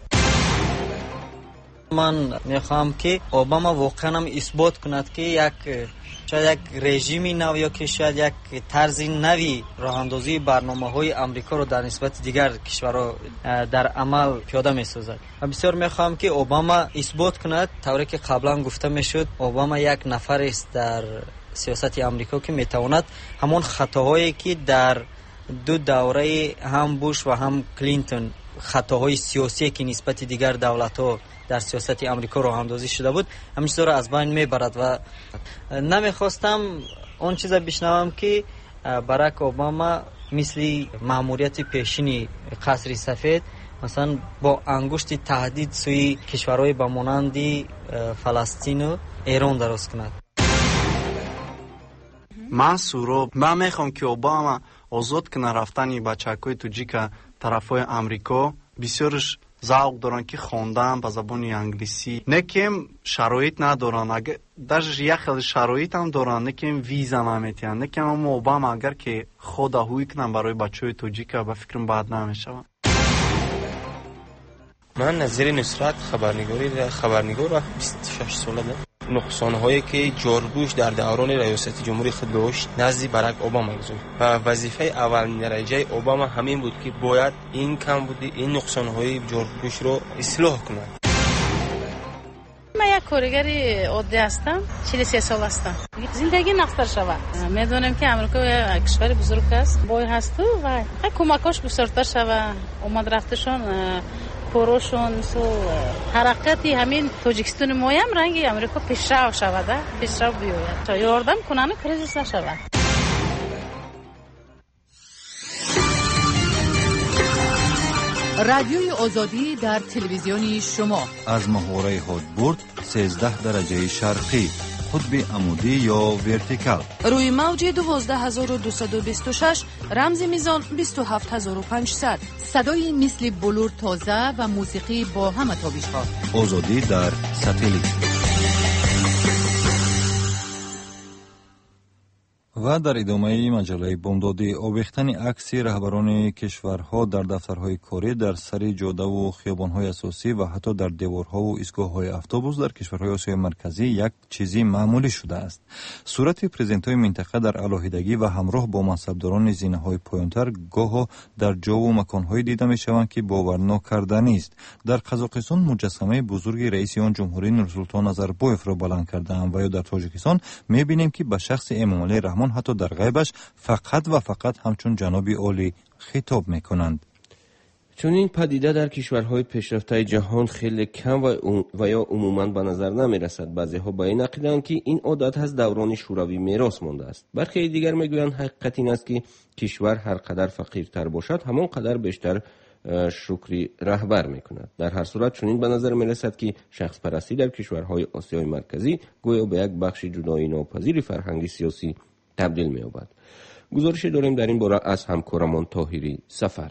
من میخوام که اوباما واقعا اثبات کند که یک شاید یک رژیمی نو یا که شاید یک طرز نوی راهاندازی برنامه‌های آمریکا رو در نسبت دیگر کشورها در عمل پیاده می‌سازد. و بسیار می‌خوام که اوباما اثبات کند طوری که قبلا گفته می‌شد اوباما یک نفر است در سیاست آمریکا که می‌تواند همون خطاهایی که در دو دوره هم بوش و هم کلینتون خطاهای سیاسی که نسبت دیگر دولت‌ها در سیاست آمریکا راه اندازی شده بود همین چیزا رو از بین میبرد و نمیخواستم اون چیزا بشنوم که باراک اوباما مثل ماموریت پیشین قصر سفید مثلا با انگشت تهدید سوی کشورهای با مانند فلسطین و ایران درست کند. من سوراب من میخوام که اوباما آزاد کنه رفتن بچه‌های توجیک طرفای آمریکا. بسیارش ذوق دارن که خواندن به زبان انگلیسی، نکیم شرایط ندارن، اگه درش یک خیلی شرایط هم دارن نکیم ویزا نمیتین، نکیم اما اوباما اگر که خود هوی کنن برای بچه های توجیک به فکرم بعد نمیشون. من نظیر نصرت خبرنگاری خبرنگار و بیست و شش ساله نقصان‌هایی که جورج بوش در دوران ریاست جمهوری خود داشت نزد باراک اوباما گذاشت و وظیفه اولین درجه اوباما همین بود که باید این کم بودی این نقصان‌های جورج بوش رو اصلاح کند. من یک کارگر عادی هستم، چهل و سه سال هستم. زندگی نقصر شود. میدونم که آمریکا یک کشور بزرگ است، بای هست و کمکاش بسیارتر شود. اومد رفتشون پروشون سو حرکتی همین تاجیکستان ما هم رنگی آمریکا پیشرو شود، پیشرو بیاید تا یاردم کنن کریزیس نشود. رادیوی آزادی در تلویزیونی شما از محوره هادبورد سیزده درجه شرقی، قطب عمودی یا ورتیکال، روی موج دوازده هزار و دویست و بیست و شش، رمز میزان بیست و هفت هزار و پانصد. صدای مثل بلور تازه و موسیقی با همه تابش‌ها. آزادی در ساتلیت. و در ادامه مجله بامدادی، آویختن عکس رهبران کشورها در دفترهای کاری در سر جاده و خیابان‌های اساسی و حتی در دیوارها و ایستگاه‌های اتوبوس در کشورهای آسیای مرکزی یک چیزی معمولی شده است. صورت پرزیدنت‌های منطقه در علیحدگی و همراه با منصبداران زینه‌های پایین‌تر گاه در جا و مکان‌های دیده می‌شوند که باورناکردنی است. در قزاقستان مجسمه بزرگ رئیس آن جمهوری نورسلطان نظربایف را بلند کرده‌اند و یا در تاجیکستان می‌بینیم که به شخص امامعلی رحمان حتی در غیبش فقط و فقط همچون جناب عالی خطاب میکنند. چون این پدیده در کشورهای پیشرفته جهان خیلی کم و, و یا عموماً به نظر نمی رسد. بعضی ها به این عقیده‌اند که این عادت از دوران شوروی میراث مانده است. برخی دیگر میگویند حقیقت این است که کشور هر قدر فقیرتر باشد همان قدر بیشتر شکری رهبر میکند. در هر صورت چنین به نظر میرسد که شخص پرستی در کشورهای آسیای مرکزی گویا به یک بخش جدایی ناپذیر فرهنگ سیاسی تبدیل می‌یابد. گزارشی داریم در این باره از همکارمان طاهری سفر.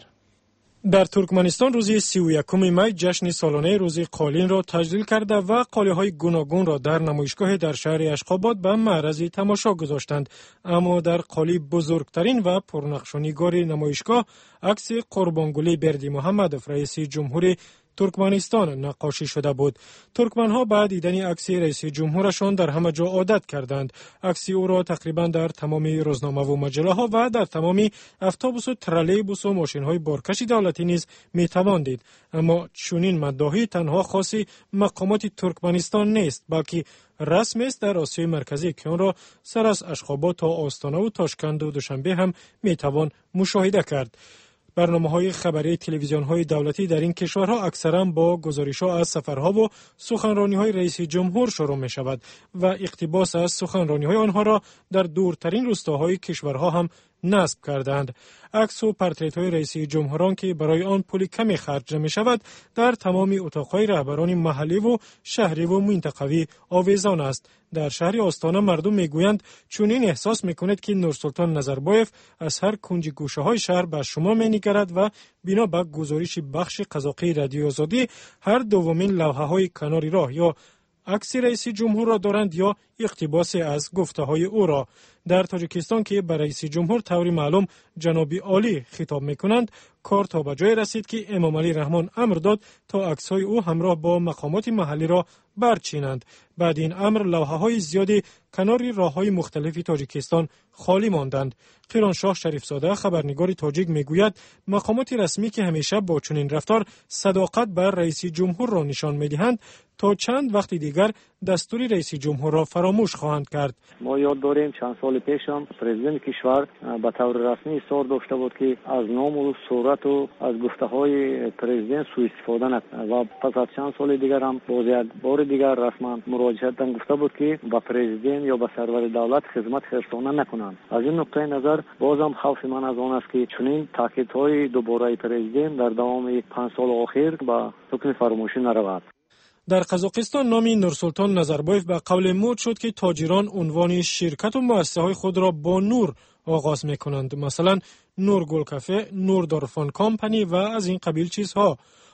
در ترکمنستان روز سی و یکم می جشن سالانه روز قالین را تجلیل کرده و قالی‌های گوناگون را در نمایشگاه در شهر اشخاباد به معرض تماشا گذاشتند. اما در قالی بزرگترین و پرنقش‌ونگار نمایشگاه عکس قربانگلی بردی محمدوف رئیس جمهوری ترکمنستان نقاشی شده بود. ترکمنها بعد دیدن عکس رئیس جمهورشان در همه جا عادت کردند. عکس او را تقریبا در تمام روزنامه و مجله ها و در تمام اتوبوس و ترالیبوس و ماشین های بارکش دولتی نیز می توان دید. اما چنین مداحی تنها خاص مقامات ترکمنستان نیست، بلکه رسم است در آسیای مرکزی که آن را سر از اشخاباد تا آستانه و تاشکند و دوشنبه هم می توان مشاهده کرد. برنامه‌های خبری تلویزیون‌های دولتی در این کشورها اکثراً با گزارش‌ها از سفرها و سخنرانی‌های رئیس جمهور شروع می‌شود و اقتباس از سخنرانی‌های آنها را در دورترین روستاهای کشورها هم نصب کردند. عکس و پورتره‌های رئیس جمهوران که برای آن پول کمی خرج می‌شود در تمام اتاق‌های رهبران محلی و شهری و منطقوی آویزان است. در شهر آستانه مردم میگویند چنین احساس میکند که نورسلطان نظربایف از هر کنج گوشه‌های شهر به شما می‌نگرد و بنا به گزارش بخش قزاقی رادیوی آزادی هر دومین لوحه‌های کنار راه یا عکس رئیس جمهور را دارند یا اقتباسی از گفته‌های او را. در تاجیکستان که به رئیس جمهور طوری معلوم جناب عالی خطاب میکنند، کار تا به جای رسید که امامعلی رحمان امر داد تا عکس‌های او همراه با مقامات محلی را برچینند. بعد این امر لوحه‌های زیادی کنار راه‌های مختلف تاجیکستان خالی ماندند. قیرانشاه شریفزاده خبرنگار تاجیک میگوید مقامات رسمی که همیشه با چنین رفتار صداقت بر رئیس جمهور را نشان میدهند تا چند وقت دیگر دستور رئیس جمهور را فراموش خواهند کرد. ما یاد داریم چند سال پیش هم پرزیدنت کشور به طور رسمی اصرار داشته بود که از نام و صورت و از گفته‌های پرزیدنت سوء استفاده نکند و پس از چند سال دیگر هم باز یک بار دیگر رسما مراجعت گفته بود که با پرزیدنت یا با سرور دولت خدمت خرسانه نکنند. از این نقطه نظر بازم خوف من از آن است که چنین تاکیدهای دوباره پرزیدنت در دوام پنج سال اخیر با حکم فراموشی نرود. در قزاقستان نام نورسلطان نظربایف به قول مود شد که تاجران عنوان شرکت و مؤسسه‌های خود را با نور آغاز می‌کنند، مثلا نور گل کافه، نور دارفان کمپانی و از این قبیل چیزها.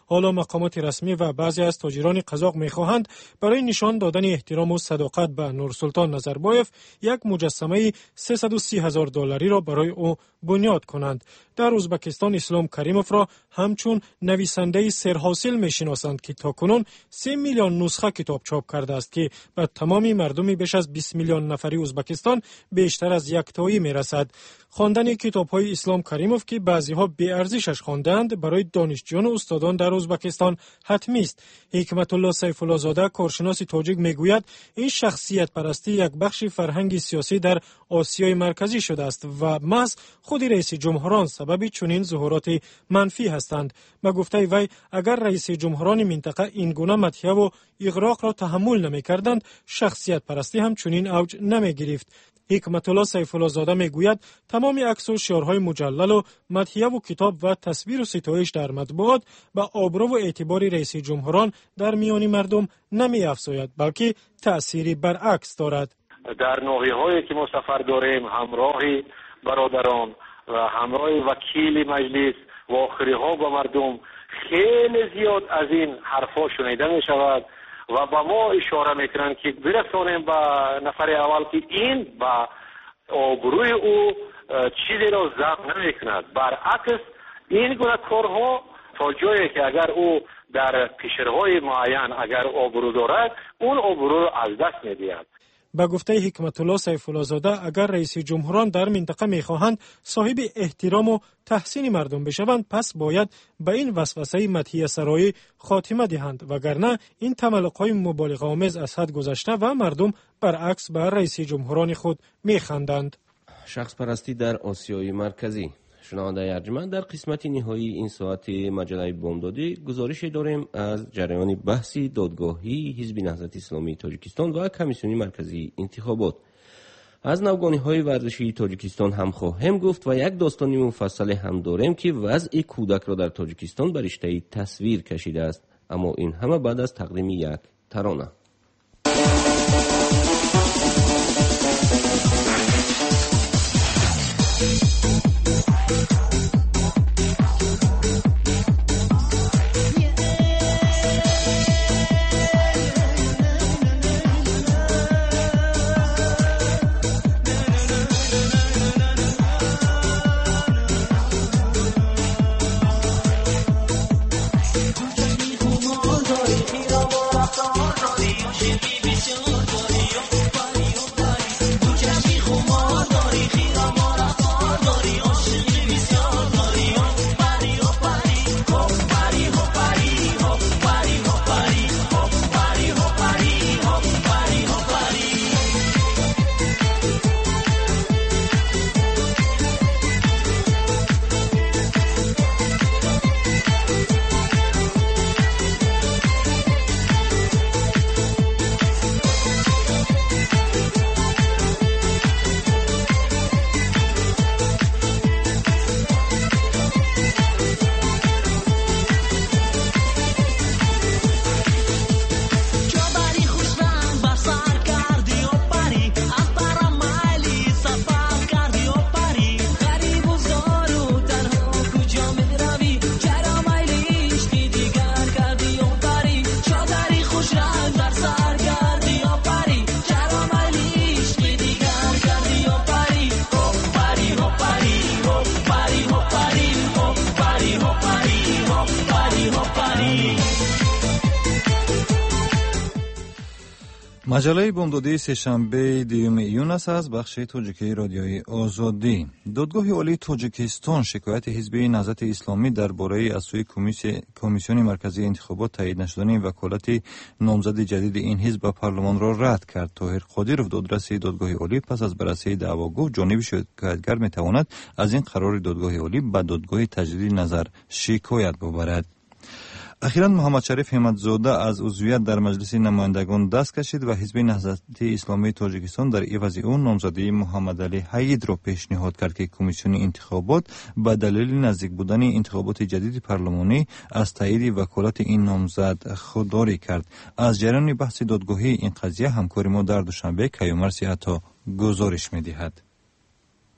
حالا مقامات رسمی و بعضی از تاجران قزاق می‌خواهند برای نشان دادن احترام و صداقت به نورسلطان نظربایف یک مجسمه سیصد و سی هزار دلاری را برای او بنیاد کنند. در ازبکستان اسلام کریموف را همچون نویسنده سرحاصل می‌شناسند که تاکنون سه میلیون نسخه کتاب چاپ کرده است که به تمامی مردم بیش از بیست میلیون نفری ازبکستان بیشتر از یک تایی می‌رسد. خواندن کتاب‌های اسلام کریموف که بعضی‌ها بی‌ارزشش خواندند برای دانشجویان و استادان در ازبکستان حتمی است. حکمت الله سیف الله زاده کارشناس تاجیک میگوید این شخصیت پرستی یک بخش فرهنگ سیاسی در آسیای مرکزی شده است و محض خود رئیس جمهوران سبب چنین ظهورات منفی هستند. به گفته وی اگر رئیس جمهوران منطقه این گونه مدحیه و اغراق را تحمل نمی‌کردند شخصیت پرستی هم چنین اوج نمی‌گرفت. حکمت الله سیف الله زاده میگوید تمام عکس و شعارهای مجلل و مدحیه و کتاب و تصویر و ستایش در مطبوعات به آبرو و اعتبار رئیس جمهوران در میان مردم نمی‌افزاید بلکه تأثیری برعکس دارد. در ناحیه‌هایی که ما سفر داریم همراه برادران و همراه وکیل مجلس و آخری‌ها با مردم خیلی زیاد از این حرفا شنیده می شود و با ما اشاره میکنند که برسانیم به نفر اول که این با آبروی او چیزی را ضبط نمیکند. برعکس این گونه کارها تا جایی که اگر او در پیشروهای معین اگر آبرو دارد اون آبرو را از دست میدهد. با گفته حکمت الله سیف الله زاده اگر رئیس جمهوران در منطقه میخواهند صاحب احترام و تحسین مردم بشوند پس باید به این وسوسه مدحیه سرایی خاتمه دهند وگرنه این تملق‌های مبالغه آمیز از حد گذشته و مردم برعکس به رئیس جمهوران خود میخندند. شخص پرستی در آسیای مرکزی. شنونده ارجمند در قسمت نهایی این ساعت مجله بامدادی گزارش داریم از جریان بحثی دادگاهی حزب نهضت اسلامی تاجیکستان و کمیسیون مرکزی انتخابات. از نوگانی‌های ورزشی تاجیکستان هم خواهیم گفت و یک داستانی مفصل هم داریم که وضع کودک را در تاجیکستان به رشته تصویر کشیده است. اما این همه بعد از تقدیم یک ترانه. مجله بامدادی سه‌شنبه دیوم ایون است از بخش تاجیکی رادیوی آزادی. دادگاه عالی تاجیکستان شکایت حزب نهضت اسلامی درباره از سوی کمیسیون مرکزی انتخابات تایید نشدن وکالت نامزد جدید این حزب به پارلمان را رد کرد. طاهر قادرov دادرس دادگاه عالی پس از بررسی دعوا گفت جانب شکایتگر میتواند از این قرار دادگاه عالی به دادگاه تجدید نظر شکایت ببرد. اخیراً محمد شریف همتزاده از عضویت در مجلس نمایندگان دست کشید و حزب نهضت اسلامی تاجیکستان در عوض اون نامزدی محمد علی حید را پیشنهاد کرد که کمیسیون انتخابات به دلیل نزدیک بودن انتخابات جدید پارلمانی از تایید وکالت این نامزد خودداری کرد. از جریان بحث دادگاهی این قضیه همکار ما در دوشنبه کیومرث عطا گزارش می‌دهد.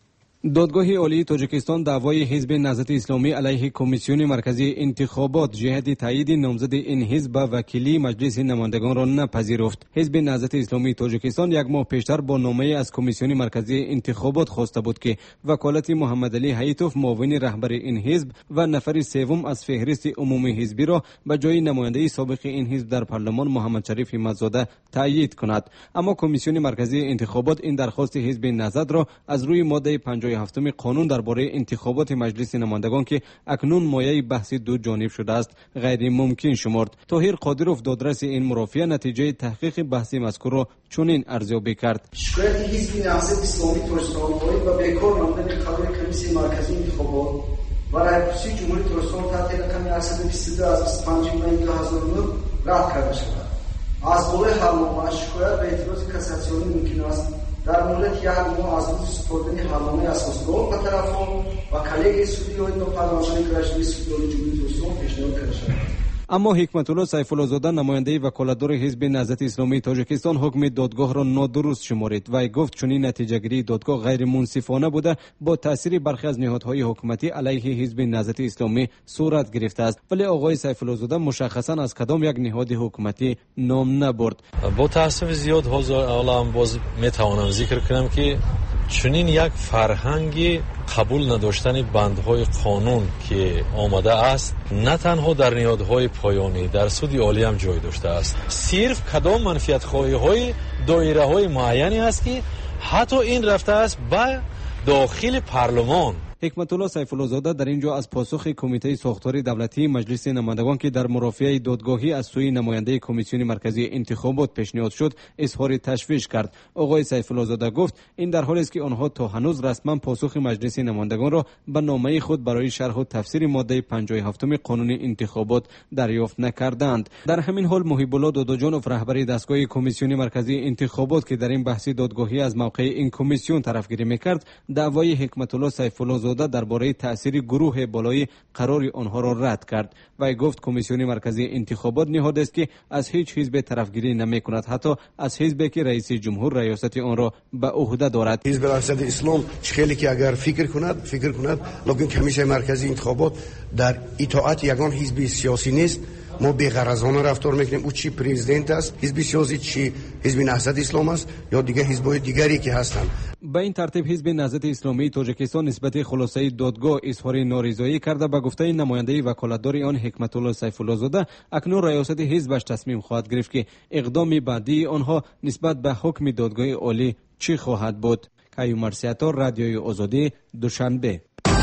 دادگاه عالی تاجیکستان دعوای حزب نهضت اسلامی علیه کمیسیون مرکزی انتخابات جهت تایید نامزد این حزب به وکیلی مجلس نمایندگان را نپذیرفت. حزب نهضت اسلامی تاجیکستان یک ماه پیشتر با نامه از کمیسیون مرکزی انتخابات خواسته بود که وکالت محمد علی حیتوف معاون رهبر این حزب و نفر سوم از فهرست عمومی حزبی را به جای نماینده سابق این حزب در پارلمان محمد شریف همت‌زاده تایید کند. اما کمیسیون مرکزی انتخابات این درخواست حزب نهضت را از روی ماده پنجاه و هفتم قانون درباره انتخابات مجلس نمایندگان که اکنون مایه بحث دو جانب شده است غیر ممکن شمرد. طاهر قادروف دادرس این مرافعه نتیجه تحقیق بحث مذکور را چنین ارزیابی کرد. شکایت حزب نهضت اسلامی تاجیکستان و بیکار نامزد قرار کمیسیون مرکزی انتخابات و رئیس جمهوری تاجیکستان تحت رقم صد و بیست و دو از بیست و پنج می دو هزار و نه رد کرده شود. از بالای حلنامه شکایت به اعتراض کاساسیونی ممکن است در مورد یک ماه از روز سپردن حلنامه اساسنامه به طرفان و کلیه سودیای دو پارلمانی کرشمی سودیای جمهوری تاجیکستان پیشنهاد کرده شود. اما حکمت الله سیف الله زاده نماینده وکالتدار حزب نهضت اسلامی تاجیکستان حکم دادگاه را نادرست شمرید و گفت چنین نتیجه گیری دادگاه غیر منصفانه بوده با تاثیر برخی از نهادهای حکومتی علیه حزب نهضت اسلامی صورت گرفته است. ولی آقای سیف الله زاده مشخصا از کدام یک نهاد حکومتی نام نبرد. با تاسف زیاد حالا هم باز میتوانم ذکر کنم که چنین یک فرهنگی قبول نداشتن بندهای قانون که آمده است نه تنها در نهادهای پایانی در سود عالی هم جای داشته است. صرف کدام منفیت خواهی های دایره های معینی است که حتی این رفته است به داخل پارلمان. حکمت الله سیف الله زاده در اینجا از پاسخ کمیته ساختار دولتی مجلس نمایندگان که در مرافعه دادگاهی از سوی نماینده کمیسیون مرکزی انتخابات پیشنهاد شد اظهار تشویش کرد. آقای سیف الله زاده گفت این در حالی است که آنها تا هنوز رسما پاسخ مجلس نمایندگان را به نامه خود برای شرح و تفسیر ماده پنجاه و هفتم قانون انتخابات دریافت نکردند. در همین حال محیب الله داداجانوف رهبر دستگاه کمیسیون مرکزی انتخابات که در این بحث دادگاهی از موقع این کمیسیون طرفگیری میکرد دعوای حکمت الله سیف الله زاده درباره تأثیر گروه بالای قرار آنها را رد کرد و گفت کمیسیون مرکزی انتخابات نهاد است که از هیچ حزب طرفگیری نمی کند، حتی از حزبی که رئیس جمهور ریاست آن را به عهده دارد. حزب ریاست اسلام خیلی که اگر فکر کند فکر کند لیکن کمیسیون مرکزی انتخابات در اطاعت یگان حزب سیاسی نیست. ما بی‌غرضانه رفتار میکنیم. او چی پرزیدنت است حزب سیاسی، چی حزب نهضت اسلام است یا دیگه حزب‌های دیگری که هستند. به این ترتیب حزب نهضت اسلامی تاجیکستان نسبت خلاصه دادگاه اظهار نارضایی کرده به گفته نماینده وکالتدار آن حکمت الله سیف الله زاده اکنون ریاست حزبش تصمیم خواهد گرفت که اقدام بعدی آنها نسبت به حکم دادگاه عالی چی خواهد بود. کیومر سیاتار، رادیوی آزادی، دوشنبه.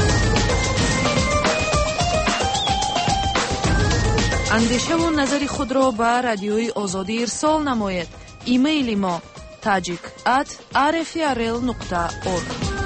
اندیشه و نظر خود را به رادیوی آزادی ارسال نماید. ایمیل ما تاجیک ات آر اف ار ال نقطه اورگ.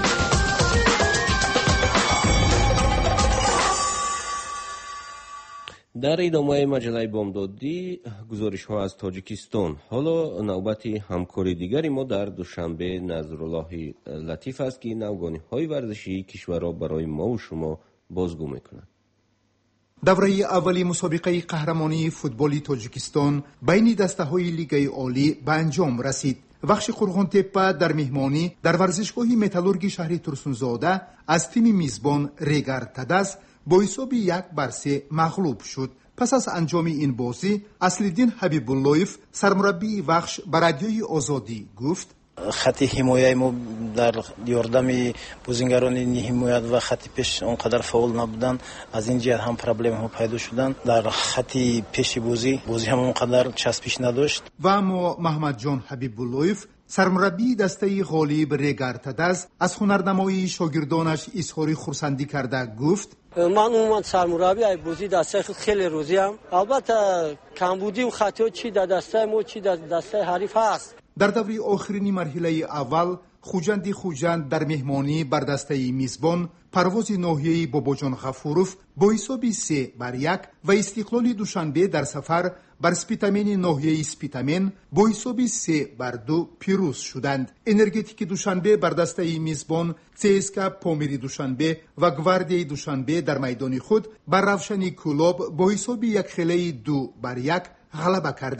در ادامه مجله بامدادی گزارش ها از تاجیکستان. حالا نوبت همکاری دیگری ما در دوشنبه نظرالله لطیف است که نوگانی های ورزشی کشور را برای ما و شما بازگو میکند. دوره اولی مسابقه قهرمانی فوتبال تاجیکستان بین دسته‌های لیگ عالی به انجام رسید. بخش قرغان تپه در مهمانی در ورزشگاه متالورگی شهر ترسونزاده از تیم میزبان ریگر تدز با حساب یک بر سه مغلوب شد. پس از انجام این بازی اصل‌الدین حبیب اللهیف سرمربی بخش به رادیوی آزادی گفت خط حمایت ما در یاردم بازیگران حمایت و خط پیش اونقدر فعال نبودن، از این جهت هم پرابلم ها پیدا شدن. در خط پیش بازی بازی هم اونقدر چسبش نداشت. و اما محمد جان حبیب اللهیف سرمربی دسته غالب ریگر تدز از هنرنمایی شاگردانش اظهار خرسندی کرده گفت من عموما سرمربی ای بازی دسته خیلی روزی هم، البته کمبودی و خطا چی در دسته ما چی در دسته حریف هست. در دوره آخرین مرحله اول خوجند خوجند در مهمانی بر دسته میزبان پرواز ناحیه باباجان غفوروف با حساب سه بر یک و استقلال دوشنبه در سفر بر سپیتامین ناحیه سپیتامین با حساب سه بر دو پیروز شدند. انرژتیک دوشنبه بر دسته میزبان سیسکا پامیری دوشنبه و گواردیای دوشنبه در میدان خود بر روشنی کلوب با حساب یک خیلی دو بر یک غلبه کردند.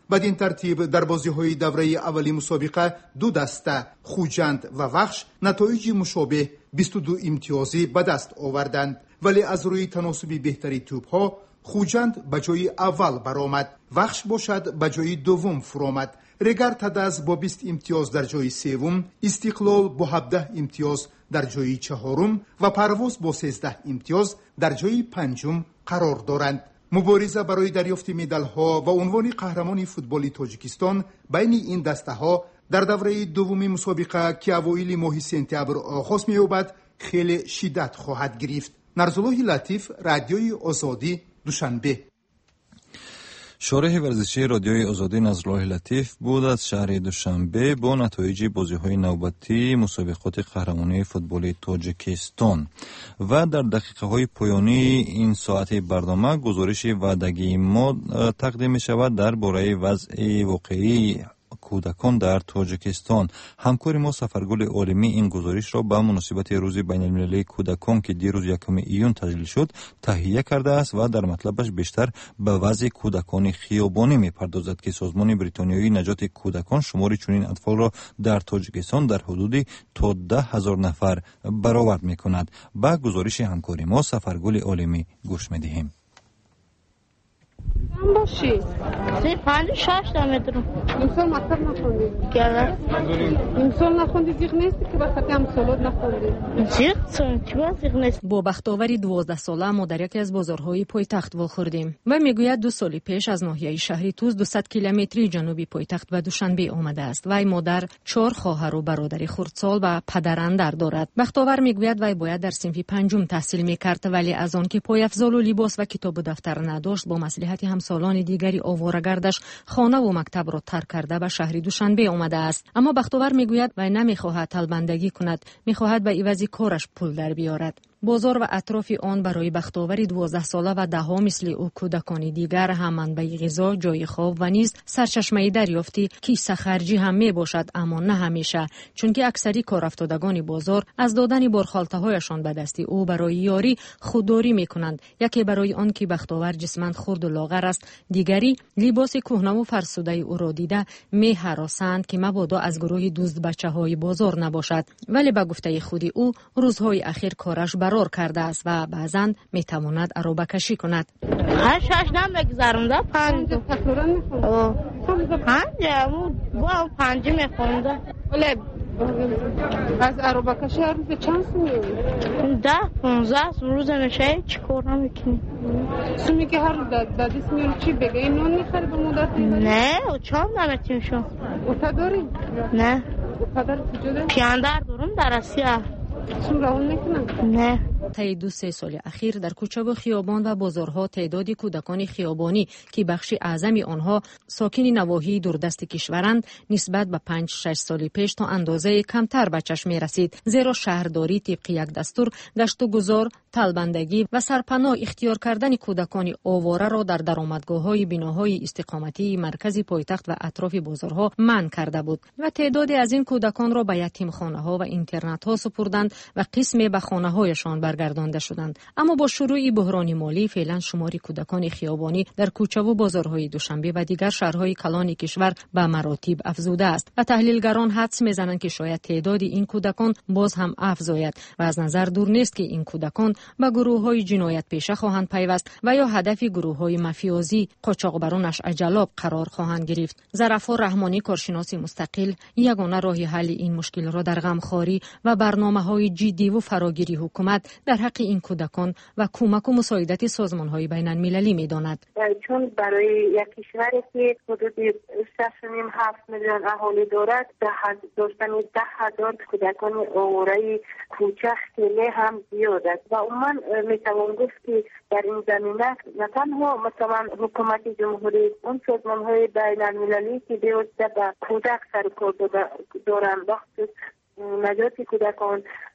بدین ترتیب در بازی‌های دوره اولی مسابقه دو دسته خوجند و وخش نتایج مشابه بیست و دو امتیازی به دست آوردند، ولی از روی تناسب بهتری توپ‌ها خوجند به جای اول برآمد، وخش باشد به جای دوم فرآمد. رگر تدز با بیست امتیاز در جای سوم، استقلال با هفده امتیاز در جای چهارم و پرواز با سیزده امتیاز در جای پنجم قرار دارند. مبارزه برای دریافت مدال‌ها و عنوان قهرمان فوتبال تاجیکستان بین این دسته‌ها در دوره دومی مسابقه که اوایل ماه سپتامبر آغاز می‌یابد خیلی شدت خواهد گرفت. نرزالله لطیف، رادیوی آزادی، دوشنبه. شارح ورزشی رادیوی آزادی نزرالله لطیف بود از شهر دوشنبه با نتایج بازی‌های نوبتی مسابقات قهرمانی فوتبال تاجیکستان. و در دقیقه‌های پایانی این ساعت برنامه گزارش وعدگی ما تقدیم می‌شود درباره وضع واقعی کودکان در تاجیکستان. همکار ما سفرگل عالمی این گزارش را به مناسبت روز بین المللی کودکان که دیروز یکم ایون تجلیل شد تهیه کرده است و در مطلبش بیشتر به وضع کودکان خیابانی می‌پردازد که سازمان بریتانیایی نجات کودکان شمار چنین اطفال را در تاجیکستان در حدود تا ده هزار نفر برآورد می‌کند. به گزارش همکار ما سفرگل عالمی گوش می‌دهیم. هم باشی سی پنج شش دمتر امسال مکتب نخوندی گره امسال نخوندی زیغ نیستی که بخاطر امسالات نخوندی زیغ چی با زیغ نیست. با بختاوری دوازده ساله ما در یکی از بازارهای پایتخت واخوردیم و میگوید دو سال پیش از ناحیه شهری توز دویست کیلومتری جنوبی پایتخت به دوشنبه آمده است. وی مادر، چهار خواهر و برادر خردسال و پدر اندر دارد. بختاور میگوید وی باید در صنف پنجم تحصیل میکرد، ولی از آن که پای افزال و لباس و کتاب و دفتر نداشت با مصلحت همسالان دیگری آواره‌گردش خانه و مکتب را ترک کرده به شهر دوشنبه آمده است. اما بختاور میگوید وی نمیخواهد طلبندگی کند، میخواهد به عوض کارش پول در بیارد. بازار و اطراف آن برای بختاوری دوازده ساله و ده ها مثل او کودکان دیگر هم منبع غذا، جای خواب و نیز سرچشمه دریافتی کیسه خرجی هم می باشد، اما نه همیشه، چون که اکثری کارافتادگان بازار از دادن بارخالته هایشان به دست او برای یاری خودداری می کنند. یکی برای آن که بختاور جسمند خرد و لاغر است، دیگری لباس کهنه و فرسوده او را دیده می هراسند که مبادا از گروه دزد بچه های بازار نباشد. ولی به گفته خودی او روزهای اخیر کارش بر کرده است و بعضاً میتواند عروبه کشی کند. هشت هشت نمیگذرونده پنج تقریبا میخونده پنج همون با پنجی میخونده. ولی از عروبه کشی هر روز چند سو میگوی؟ ده پونزه روز نشه چی کار نمیکنی؟ سو میگه هر روز ده دیست میون چی بگه این نون میخری به مدت میبری؟ نه او چام نمیتیم شو. او تا داری؟ نه او پدر کجا داری؟ پیاندر دارم در اسیه. نه. طی دو سه سال اخیر در کوچه و خیابان و بازارها تعداد کودکان خیابانی که بخشی اعظمی آنها ساکن نواحی دوردست کشورند نسبت به پنج شش سال پیش تا اندازه کمتر به چشم می رسید، زیرا شهرداری طبق یک دستور گشت و گذار، طلبندگی و سرپناه اختیار کردن کودکان آواره را در درآمدگاه‌های بناهای استقامتی مرکزی پایتخت و اطراف بازارها منع کرده بود و تعدادی از این کودکان را به یتیمخانه‌ها و اینترنت‌ها سپردند و قسمی به خانه‌هایشان برگردانده شدند. اما با شروع بحران مالی فعلا شمار کودکان خیابانی در کوچه و بازارهای دوشنبه و دیگر شهرهای کلان کشور به مراتب افزوده است و تحلیلگران حدس می‌زنند که شاید تعداد این کودکان باز هم افزاید و از نظر دور نیست که این کودکان به گروه‌های جنایت پیشه خواهند پیوست و یا هدف گروه‌های مافیازی قاچاقبران اشعجلاب قرار خواهند گرفت. ظرفا رحمانی، کارشناس مستقل، یگانه راه حل این مشکل را در غمخواری و برنامه‌های جدی و فراگیری حکومت در حق این کودکان و کمک و مساعدت سازمان‌های بین‌المللی می‌داند. چون برای یک کشوری که حدود شش و نیم هفت میلیون اهالی دارد، داشتن ده هزار کودکان آواره کوچک خیلی هم زیاد است و عموما میتوان گفت که در این زمینه نه تنها مثلا حکومت جمهوری، اون سازمان‌های بین‌المللی که بیشتر به کودک سر کار دارند، بخصوص نجات کودکان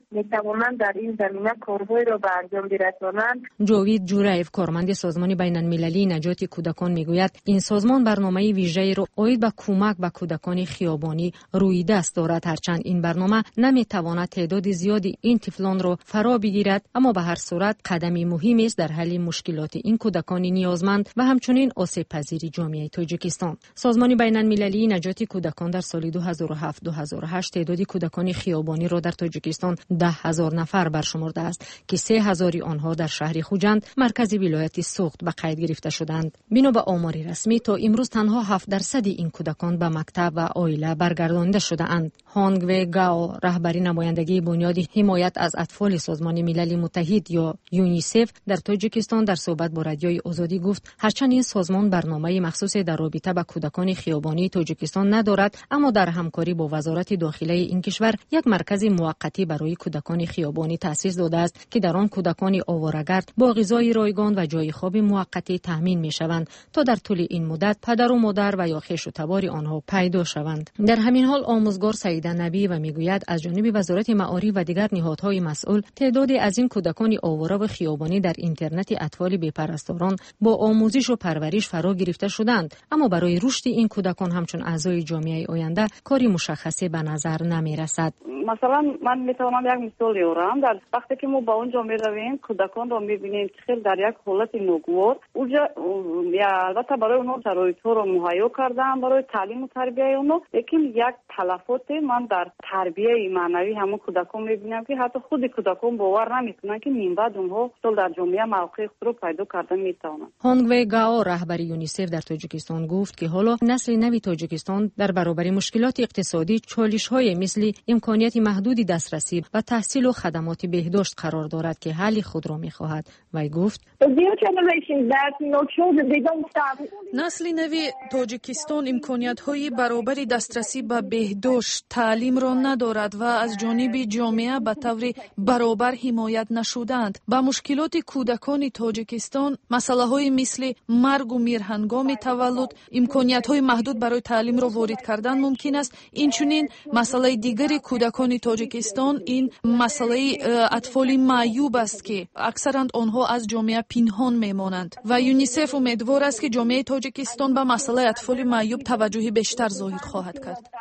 میتوانند در این زمینه کارهای را به انجام برسانند. جاوید جورایف کارمند سازمان بین المللی نجات کودکان میگوید این سازمان برنامه ویژه‌ای را اید به کمک به کودکان خیابانی روی دست دارد، هرچند این برنامه نمیتواند تعداد زیادی این طفلان را فرا بگیرد، اما به هر صورت قدمی مهمی است در حل مشکلات این کودکان نیازمند و همچنین آسیب پذیری جامعه تاجیکستان. سازمان بین المللی نجات کودکان در سال دو هزار و هفت دو هزار و هشت تعداد کودکان خیابانی را در تاجیکستان ده هزار نفر برشمرده است که سه هزاری آنها در شهر خوجند مرکز ولایت سوخت به قید گرفته شدند. بنا به آمار رسمی تا امروز تنها هفت درصد این کودکان به مکتب و عائله برگردانده شده اند. هانگوی گاو رهبری نمایندگی بنیاد حمایت از اطفال سازمان ملل متحد یا یونیسف در تاجیکستان در صحبت با رادیوی آزادی گفت هرچند این سازمان برنامه مخصوصی در رابطه با کودکان خیابانی تاجیکستان ندارد، اما در همکاری با وزارت داخله این کشور یک مرکز موقتی برای کودکان خیابانی تأسیس داده است که در آن کودکان آواره‌گرد با غذای رایگان و جای خواب موقتی تامین می‌شوند تا در طول این مدت پدر و مادر و یا خویش و تبار آنها پیدا شوند. در همین حال آموزگار سعیده نبی و میگوید از جانب وزارت معارف و دیگر نهادهای مسئول تعدادی از این کودکان آواره و خیابانی در اینترنت اطفال بی‌پرستاران با آموزش و پرورش فرا گرفته شدند، اما برای رشد این کودکان همچون اعضای جامعه آینده کاری مشخصی به نظر نمی‌رسد. مثلا من میتوانم یک مثال بیارم. در وقتی که ما با اونجا میرویم کودکان را میبینیم که خیلی در یک حالت ناگوار اونجا، البته برای اونها شرایط‌ها رو مهیا کردن برای تعلیم و تربیه اونها، لیکن یک تلفات من در تربیه معنوی همون کودکان میبینم که حتی خود کودکان باور نمیکنن که نیم بعد اونها در جامعه موقع خود رو پیدا کردن میتوانند. هانگوی گاو رهبر یونیسف در تاجیکستان گفت که حالا نسل نوی تاجیکستان در برابر مشکلات اقتصادی چالش‌های مثل امکانیت محدودی دسترسی و تحصیل و خدمات بهداشت قرار دارد که حل خود را می‌خواهد. وی گفت نسل نوی تاجیکستان امکانیت‌های برابری دسترسی به بهداشت، تعلیم را ندارد و از جانب جامعه به طور برابر حمایت نشدند. با مشکلات کودکان تاجیکستان، مسائل‌های مثل مرگ و میرهنگام تولد، امکانیت‌های محدود برای تعلیم را وارد کردن ممکن است. اینچنین مسئله دیگری کودکان تاجیکستان این مسئله اطفال معیوب است که اکثرا آنها از جامعه پنهان میمانند و یونیسف امیدوار است که جامعه تاجیکستان به مسئله اطفال معیوب توجه بیشتر ظاهر خواهد کرد.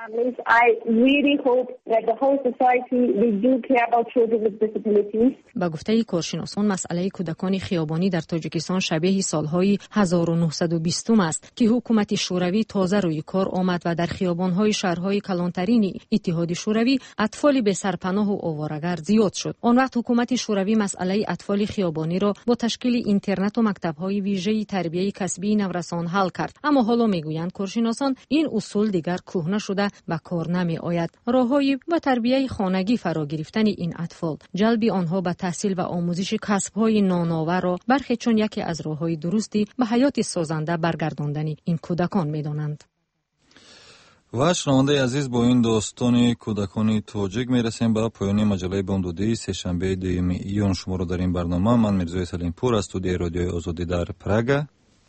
با گفته کارشناسان مسئله کودکان خیابانی در تاجیکستان شبیه سالهای هزار و نهصد و بیست است که حکومت شوروی تازه روی کار آمد و در خیابان‌های شهرهای کلانترین اتحاد شوروی اطفال به سرپناه و آواره‌گرد زیاد شد. آن وقت حکومت شوروی مسئله اطفال خیابانی را با تشکیل اینترنت و مکتب‌های ویژه تربیت کسبی نورسان حل کرد، اما حالا میگویند کارشناسان این اصول دیگر کهنه شده و کار نمی‌آید. راههای و تربیت خانگی فرا گرفتن این اطفال، جلب آنها به تحصیل و آموزش کسب‌های نانآور را برخی چون یکی از راه‌های درستی به حیات سازنده برگرداندن این کودکان می‌دانند. و شنونده عزیز، با این داستان کودکان تاجیک میرسیم به پایان مجله بامدادی سه‌شنبه دوم ایون. شما را در این برنامه من میرزای سلیمپور از استودیوی رادیوی آزادی در پراگ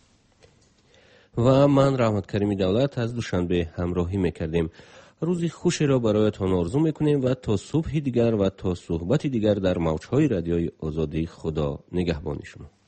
و من رحمت کریمی دولت از دوشنبه همراهی میکردیم. روزی خوشی را برایتان آرزو میکنیم و تا صبح دیگر و تا صحبت دیگر در موجهای رادیوی آزادی خدا نگهبان شما.